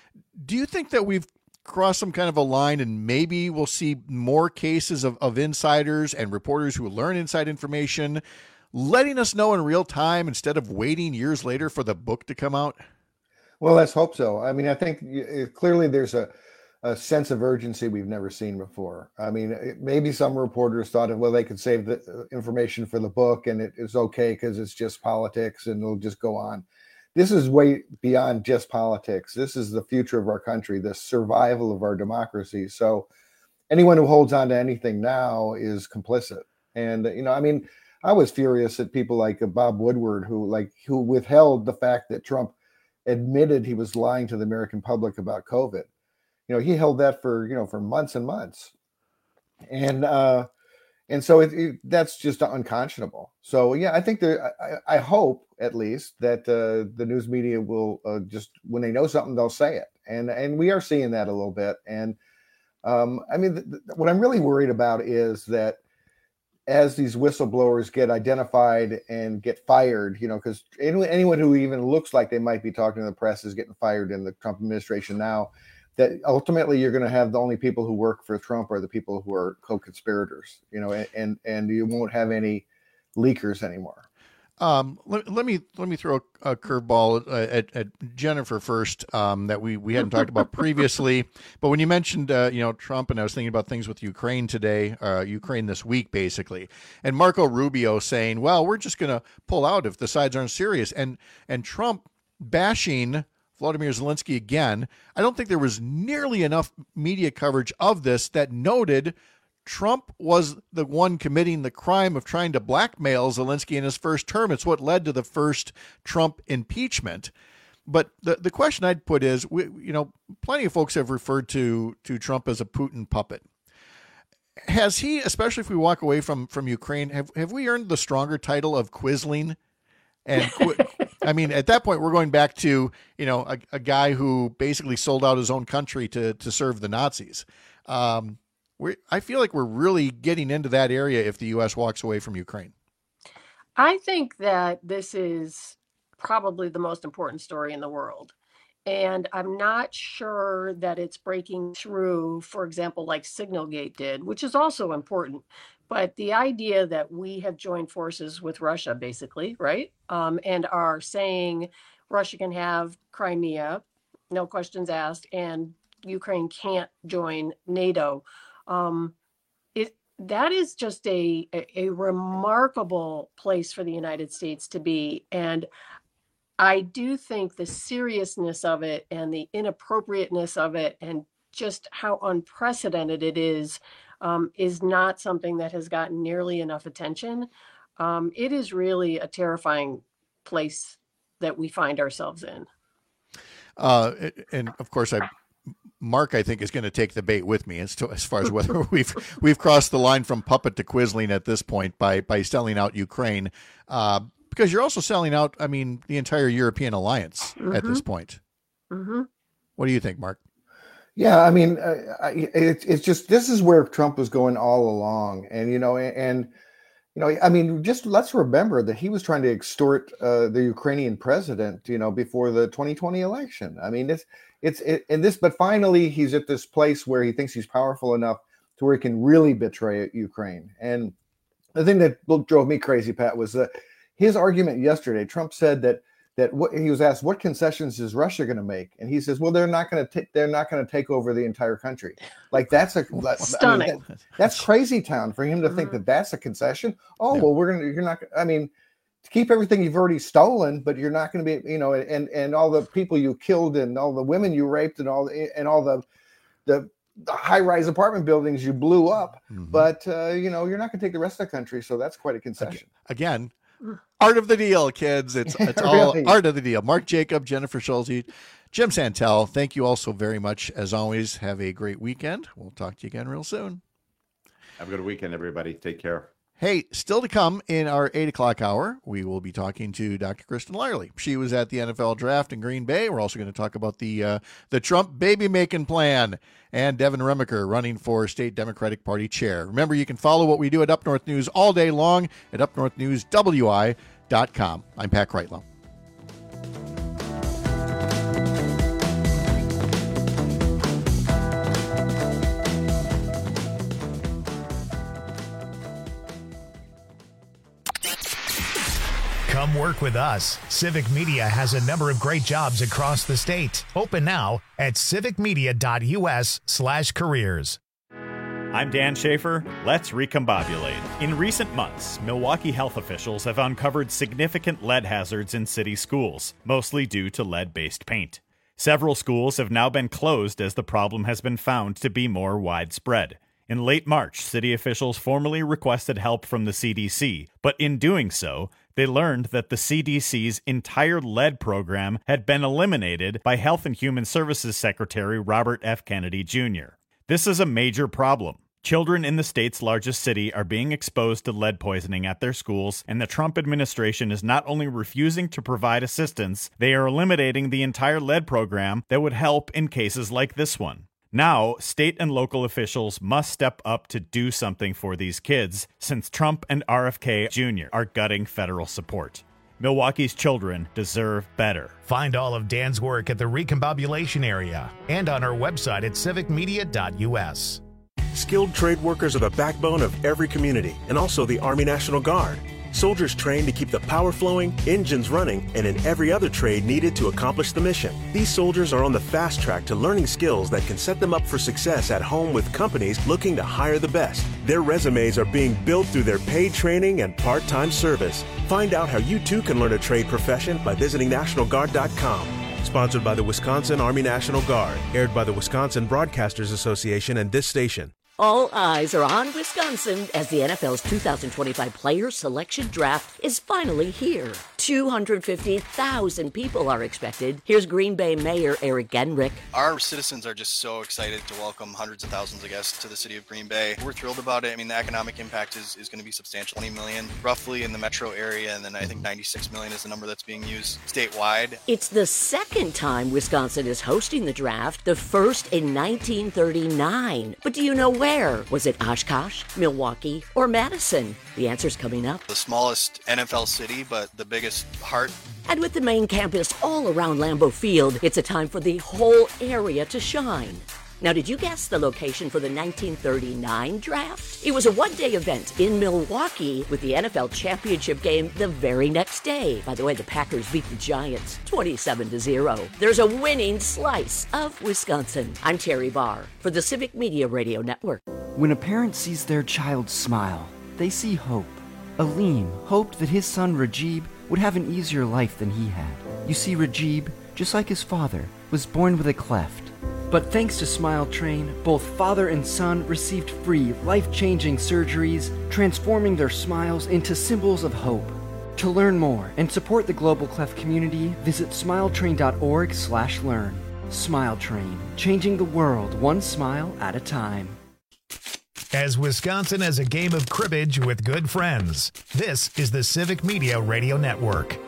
Do you think that we've crossed some kind of a line and maybe we'll see more cases of insiders and reporters who learn inside information letting us know in real time instead of waiting years later for the book to come out? Well, let's hope so. I mean, I think clearly there's a sense of urgency we've never seen before. I mean, maybe some reporters thought, well, they could save the information for the book and it is okay because it's just politics and it'll just go on. this is way beyond just politics. This is the future of our country, the survival of our democracy. So anyone who holds on to anything now is complicit. And, you know, I mean, I was furious at people like Bob Woodward, who withheld the fact that Trump admitted he was lying to the American public about COVID. You know, he held that for months and months. And so that's just unconscionable. So, yeah, I think I hope at least that the news media will just, when they know something, they'll say it. And we are seeing that a little bit. And I mean, what I'm really worried about is that as these whistleblowers get identified and get fired, you know, because anyone who even looks like they might be talking to the press is getting fired in the Trump administration now, that ultimately you're going to have the only people who work for Trump are the people who are co-conspirators, you know, and you won't have any leakers anymore. Let me throw a curveball at Jennifer first, that we hadn't talked about previously. But when you mentioned Trump, and I was thinking about things with Ukraine today, Ukraine this week basically, and Marco Rubio saying, well, we're just going to pull out if the sides aren't serious, and Trump bashing Volodymyr Zelensky again. I don't think there was nearly enough media coverage of this that noted Trump was the one committing the crime of trying to blackmail Zelensky in his first term. It's what led to the first Trump impeachment. But the question I'd put is, plenty of folks have referred to Trump as a Putin puppet. Has he, especially if we walk away from Ukraine, have we earned the stronger title of Quisling? And I mean, at that point, we're going back to, a guy who basically sold out his own country to serve the Nazis. I feel like we're really getting into that area if the U.S. walks away from Ukraine. I think that this is probably the most important story in the world. And I'm not sure that it's breaking through, for example, like Signalgate did, which is also important. But the idea that we have joined forces with Russia, basically, right? And are saying Russia can have Crimea, no questions asked, and Ukraine can't join NATO. That is just a remarkable place for the United States to be. And I do think the seriousness of it and the inappropriateness of it and just how unprecedented it is not something that has gotten nearly enough attention. It is really a terrifying place that we find ourselves in. And of course, Mark, I think, is going to take the bait with me as far as whether we've crossed the line from puppet to Quisling at this point by selling out Ukraine, because you're also selling out, I mean, the entire European alliance at this point. Mm-hmm. What do you think, Mark? Yeah, I mean, it's just, this is where Trump was going all along, and I mean, just let's remember that he was trying to extort the Ukrainian president, before the 2020 election. I mean, but finally he's at this place where he thinks he's powerful enough to where he can really betray Ukraine. And the thing that drove me crazy, Pat, was his argument yesterday. Trump said that he was asked, what concessions is Russia going to make? And he says, well, they're not going to take over the entire country. Like, that's stunning. I mean, that's crazy town for him to think that that's a concession. Oh, yeah. Well, you're not, I mean, to keep everything you've already stolen, but you're not going to be, and all the people you killed and all the women you raped and all the high-rise apartment buildings you blew up. Mm-hmm. But, you're not going to take the rest of the country. So that's quite a concession. Again, art of the deal, kids. It's all really art of the deal. Mark Jacob, Jennifer Schulte, Jim Santel, thank you all so very much. As always, have a great weekend. We'll talk to you again real soon. Have a good weekend, everybody. Take care. Hey, still to come in our 8 o'clock hour, we will be talking to Dr. Kristen Lyerly. She was at the NFL draft in Green Bay. We're also going to talk about the Trump baby-making plan and Devin Remiker running for state Democratic Party chair. Remember, you can follow what we do at Up North News all day long at upnorthnewswi.com. I'm Pat Kreitlow. Come work with us. Civic Media has a number of great jobs across the state. Open now at civicmedia.us/careers. I'm Dan Schaefer. Let's recombobulate. In recent months, Milwaukee health officials have uncovered significant lead hazards in city schools, mostly due to lead-based paint. Several schools have now been closed as the problem has been found to be more widespread. In late March, city officials formally requested help from the CDC, but in doing so, they learned that the CDC's entire lead program had been eliminated by Health and Human Services Secretary Robert F. Kennedy Jr. This is a major problem. Children in the state's largest city are being exposed to lead poisoning at their schools, and the Trump administration is not only refusing to provide assistance, they are eliminating the entire lead program that would help in cases like this one. Now, state and local officials must step up to do something for these kids, since Trump and RFK Jr. are gutting federal support. Milwaukee's children deserve better. Find all of Dan's work at the Recombobulation Area and on our website at civicmedia.us. Skilled trade workers are the backbone of every community and also the Army National Guard. Soldiers trained to keep the power flowing, engines running, and in every other trade needed to accomplish the mission. These soldiers are on the fast track to learning skills that can set them up for success at home with companies looking to hire the best. Their resumes are being built through their paid training and part-time service. Find out how you too can learn a trade profession by visiting NationalGuard.com. Sponsored by the Wisconsin Army National Guard. Aired by the Wisconsin Broadcasters Association and this station. All eyes are on Wisconsin as the NFL's 2025 Player Selection Draft is finally here. 250,000 people are expected. Here's Green Bay Mayor Eric Genrich. Our citizens are just so excited to welcome hundreds of thousands of guests to the city of Green Bay. We're thrilled about it. I mean, the economic impact is going to be substantial. 20 million roughly in the metro area, and then I think 96 million is the number that's being used statewide. It's the second time Wisconsin is hosting the draft, the first in 1939. But do you know where? Was it Oshkosh, Milwaukee, or Madison? The answer's coming up. The smallest NFL city, but the biggest heart. And with the main campus all around Lambeau Field, it's a time for the whole area to shine. Now, did you guess the location for the 1939 draft? It was a one-day event in Milwaukee with the NFL championship game the very next day. By the way, the Packers beat the Giants 27-0. There's a winning slice of Wisconsin. I'm Terry Barr for the Civic Media Radio Network. When a parent sees their child smile, they see hope. Aleem hoped that his son Rajib would have an easier life than he had. You see, Rajib, just like his father, was born with a cleft. But thanks to Smile Train, both father and son received free, life-changing surgeries, transforming their smiles into symbols of hope. To learn more and support the Global Cleft community, visit smiletrain.org/learn. Smile Train, changing the world one smile at a time. As Wisconsin has a game of cribbage with good friends, this is the Civic Media Radio Network.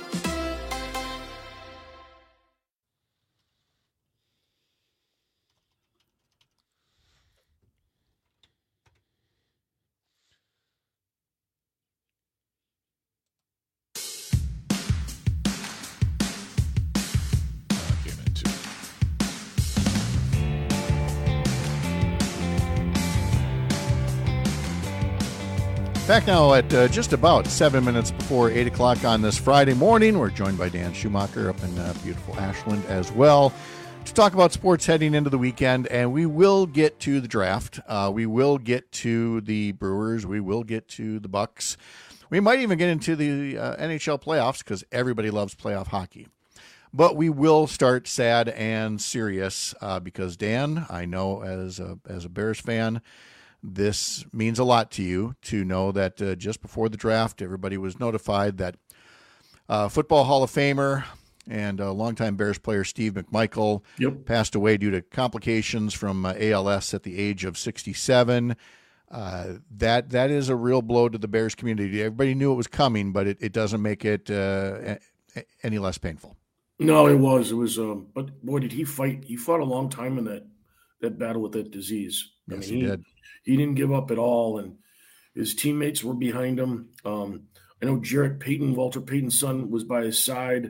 Back now at just about 7 minutes before 8 o'clock on this Friday morning. We're joined by Dan Schumacher up in beautiful Ashland as well to talk about sports heading into the weekend. And we will get to the draft. We will get to the Brewers. We will get to the Bucks. We might even get into the NHL playoffs because everybody loves playoff hockey. But we will start sad and serious because, Dan, I know as a Bears fan, this means a lot to you to know that just before the draft, everybody was notified that Football Hall of Famer and longtime Bears player Steve McMichael passed away due to complications from ALS at the age of 67. That is a real blow to the Bears community. Everybody knew it was coming, but it doesn't make it any less painful. No, it was. But boy, did he fight. He fought a long time in that battle with that disease. Yes, he did. He didn't give up at all, and his teammates were behind him. I know Jarrett Payton, Walter Payton's son, was by his side.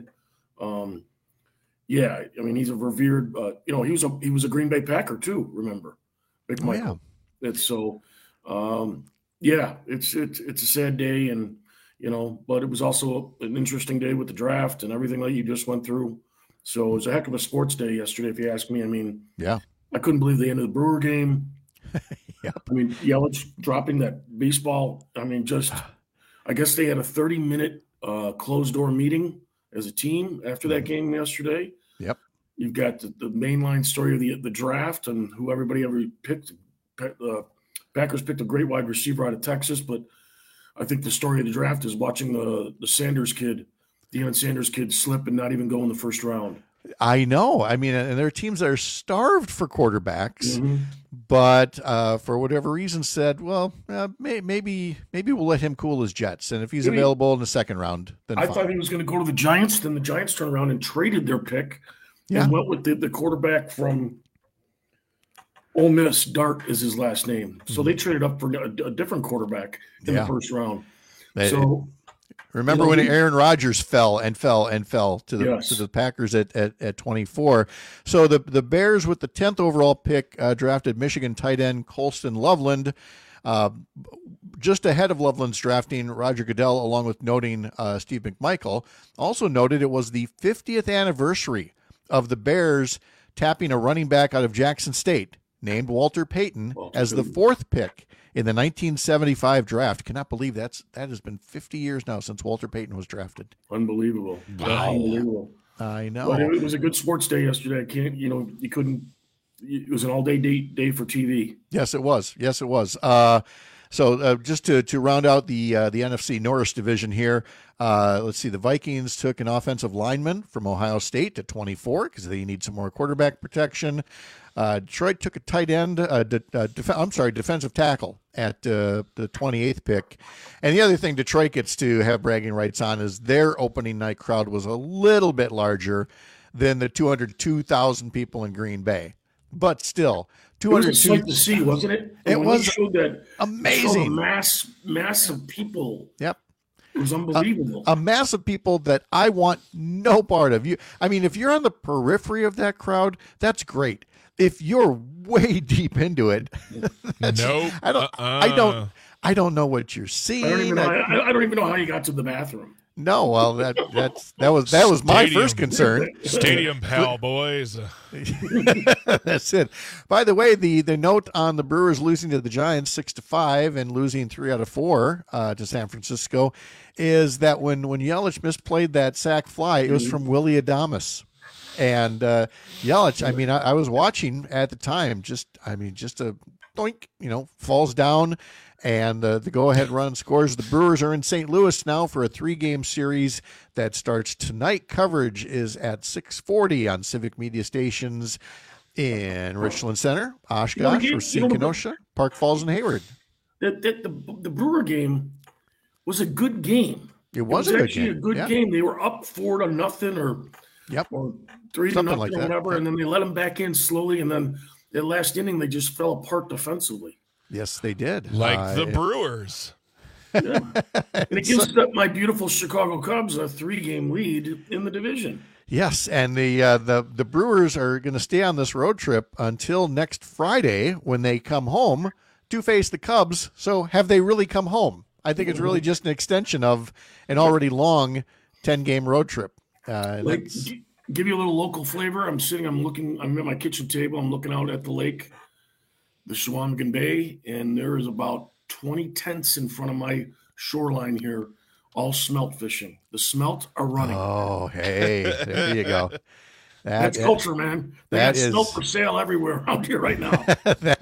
Yeah, I mean, he's a revered. He was a Green Bay Packer too. Remember, Big Michael. Yeah. It's so. Yeah, it's a sad day, and but it was also an interesting day with the draft and everything that you just went through. So it was a heck of a sports day yesterday, if you ask me. I mean, yeah, I couldn't believe the end of the Brewer game. Yep. I mean, Yelich dropping that baseball. I mean, I guess they had a 30-minute closed door meeting as a team after that game yesterday. Yep. You've got the mainline story of the draft and who everybody ever picked. Packers picked a great wide receiver out of Texas, but I think the story of the draft is watching the Sanders kid, Deion Sanders kid, slip and not even go in the first round. I know. I mean, and there are teams that are starved for quarterbacks, but for whatever reason said, well, maybe we'll let him cool his jets, and if he's available in the second round, then I fine. thought he was going to go to the Giants. Then the Giants turned around and traded their pick and went with the quarterback from Ole Miss. Dart is his last name. So they traded up for a different quarterback in the first round. Remember when Aaron Rodgers fell to the Packers at 24. So the Bears with the 10th overall pick drafted Michigan tight end Colston Loveland. Just ahead of Loveland's drafting Roger Goodell, along with noting Steve McMichael. Also noted it was the 50th anniversary of the Bears tapping a running back out of Jackson State named Walter Payton as the 4th pick in the 1975 draft. Cannot believe that has been 50 years now since Walter Payton was drafted. Unbelievable. Wow. Unbelievable. I know. But it was a good sports day yesterday. It was an all-day day for TV. Yes, it was. So just to round out the NFC Norris division here, let's see. The Vikings took an offensive lineman from Ohio State at 24 because they need some more quarterback protection. Detroit took a tight end, defensive tackle at the 28th pick. And the other thing Detroit gets to have bragging rights on is their opening night crowd was a little bit larger than the 202,000 people in Green Bay. But still, 202. It was a sight to see, wasn't it? It was showed that amazing. Mass of people. Yep. It was unbelievable. A mass of people that I want no part of. I mean, if you're on the periphery of that crowd, that's great. If you're way deep into it, nope. I don't know what you're seeing. I don't even know how you got to the bathroom. No, well, that was my first concern. Stadium pal, boys. That's it. By the way, the note on the Brewers losing to the Giants 6-5 and losing 3 out of 4 to San Francisco is that when Yelich misplayed that sac fly, it was from Willie Adames. And Yelich, I mean, I was watching at the time, just a doink, falls down, and the go-ahead run scores. The Brewers are in St. Louis now for a 3-game series that starts tonight. Coverage is at 6:40 on Civic Media Stations in Richland Center, Oshkosh, Racine, Kenosha, Park Falls, and Hayward. The Brewer game was a good game. It was actually a good game. They were up 4-0 or 3-0 like or whatever, and then they let them back in slowly, and then the last inning they just fell apart defensively. Yes, they did. Like the Brewers. Yeah. And it gives my beautiful Chicago Cubs a 3-game lead in the division. Yes, and the Brewers are going to stay on this road trip until next Friday when they come home to face the Cubs. So have they really come home? I think it's really just an extension of an already long 10-game road trip. Give you a little local flavor. I'm at my kitchen table. I'm looking out at the lake, the Chequamegon Bay, and there is about 20 tents in front of my shoreline here, all smelt fishing. The smelt are running. Oh, hey, there you go. That's culture, man. They got smelt for sale everywhere around here right now. that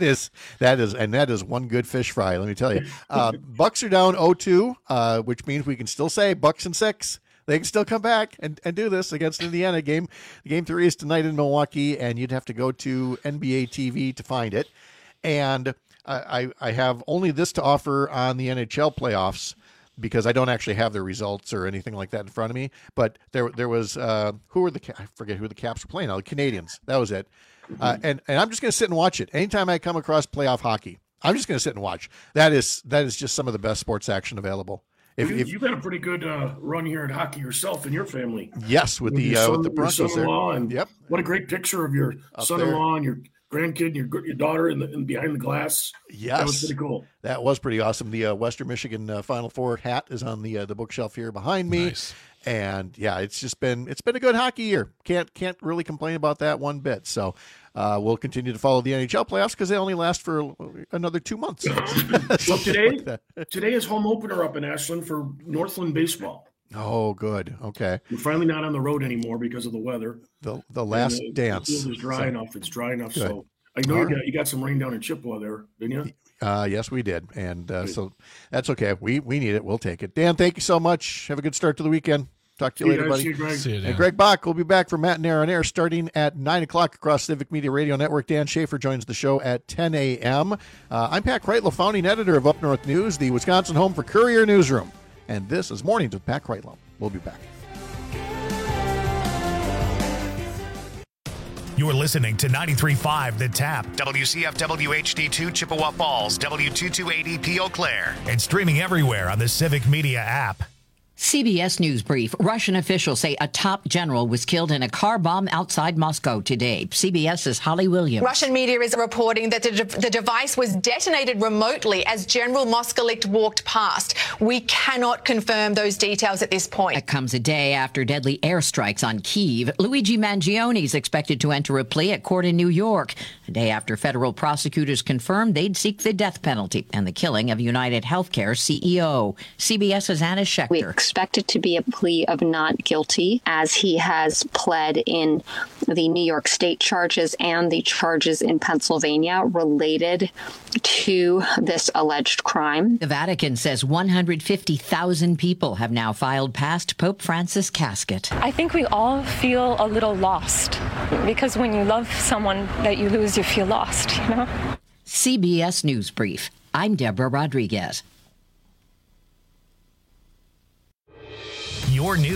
is one good fish fry, let me tell you. Bucks are down 0-2, which means we can still say Bucks and 6. They can still come back and do this against Indiana. Game 3 is tonight in Milwaukee, and you'd have to go to NBA TV to find it. And I have only this to offer on the NHL playoffs because I don't actually have the results or anything like that in front of me. But there was I forget who the Caps were playing. The Canadians. That was it. And I'm just going to sit and watch it. Anytime I come across playoff hockey, I'm just going to sit and watch. That is just some of the best sports action available. You've had a pretty good run here at hockey yourself and your family. Yes, with the Broncos there. And yep. What a great picture of your son-in-law and your grandkid and your daughter in behind the glass. Yes, that was pretty cool. That was pretty awesome. The Western Michigan Final Four hat is on the bookshelf here behind me. Nice. And yeah, it's been a good hockey year. Can't really complain about that one bit. So we'll continue to follow the NHL playoffs because they only last for another 2 months. Well, today is home opener up in Ashland for Northland baseball. Oh, good. Okay. We're finally not on the road anymore because of the weather. The last dance. The field is dry enough. It's dry enough. Good. So I know you got some rain down in Chippewa there, didn't you? Yes, we did. And so that's okay. We need it. We'll take it. Dan, thank you so much. Have a good start to the weekend. Talk to you later, buddy. See you, Greg. See you, Dan. And Greg Bach will be back for Matt and Air on Air starting at 9 o'clock across Civic Media Radio Network. Dan Schaefer joins the show at 10 a.m. I'm Pat Kreitlow, founding editor of Up North News, the Wisconsin home for Courier Newsroom. And this is Mornings with Pat Kreitlow. We'll be back. You're listening to 93.5 The Tap, WCFW HD2 Chippewa Falls, W2280P Eau Claire, and streaming everywhere on the Civic Media app. CBS News Brief. Russian officials say a top general was killed in a car bomb outside Moscow today. CBS's Holly Williams. Russian media is reporting that the device was detonated remotely as General Moskalik walked past. We cannot confirm those details at this point. It comes a day after deadly airstrikes on Kyiv. Luigi Mangione is expected to enter a plea at court in New York. A day after federal prosecutors confirmed they'd seek the death penalty and the killing of United Healthcare CEO. CBS's Anna Schechter. We expect it to be a plea of not guilty, as he has pled in the New York State charges and the charges in Pennsylvania related to this alleged crime. The Vatican says 150,000 people have now filed past Pope Francis' casket. I think we all feel a little lost, because when you love someone that you lose, you feel lost, you know? CBS News Brief. I'm Deborah Rodriguez.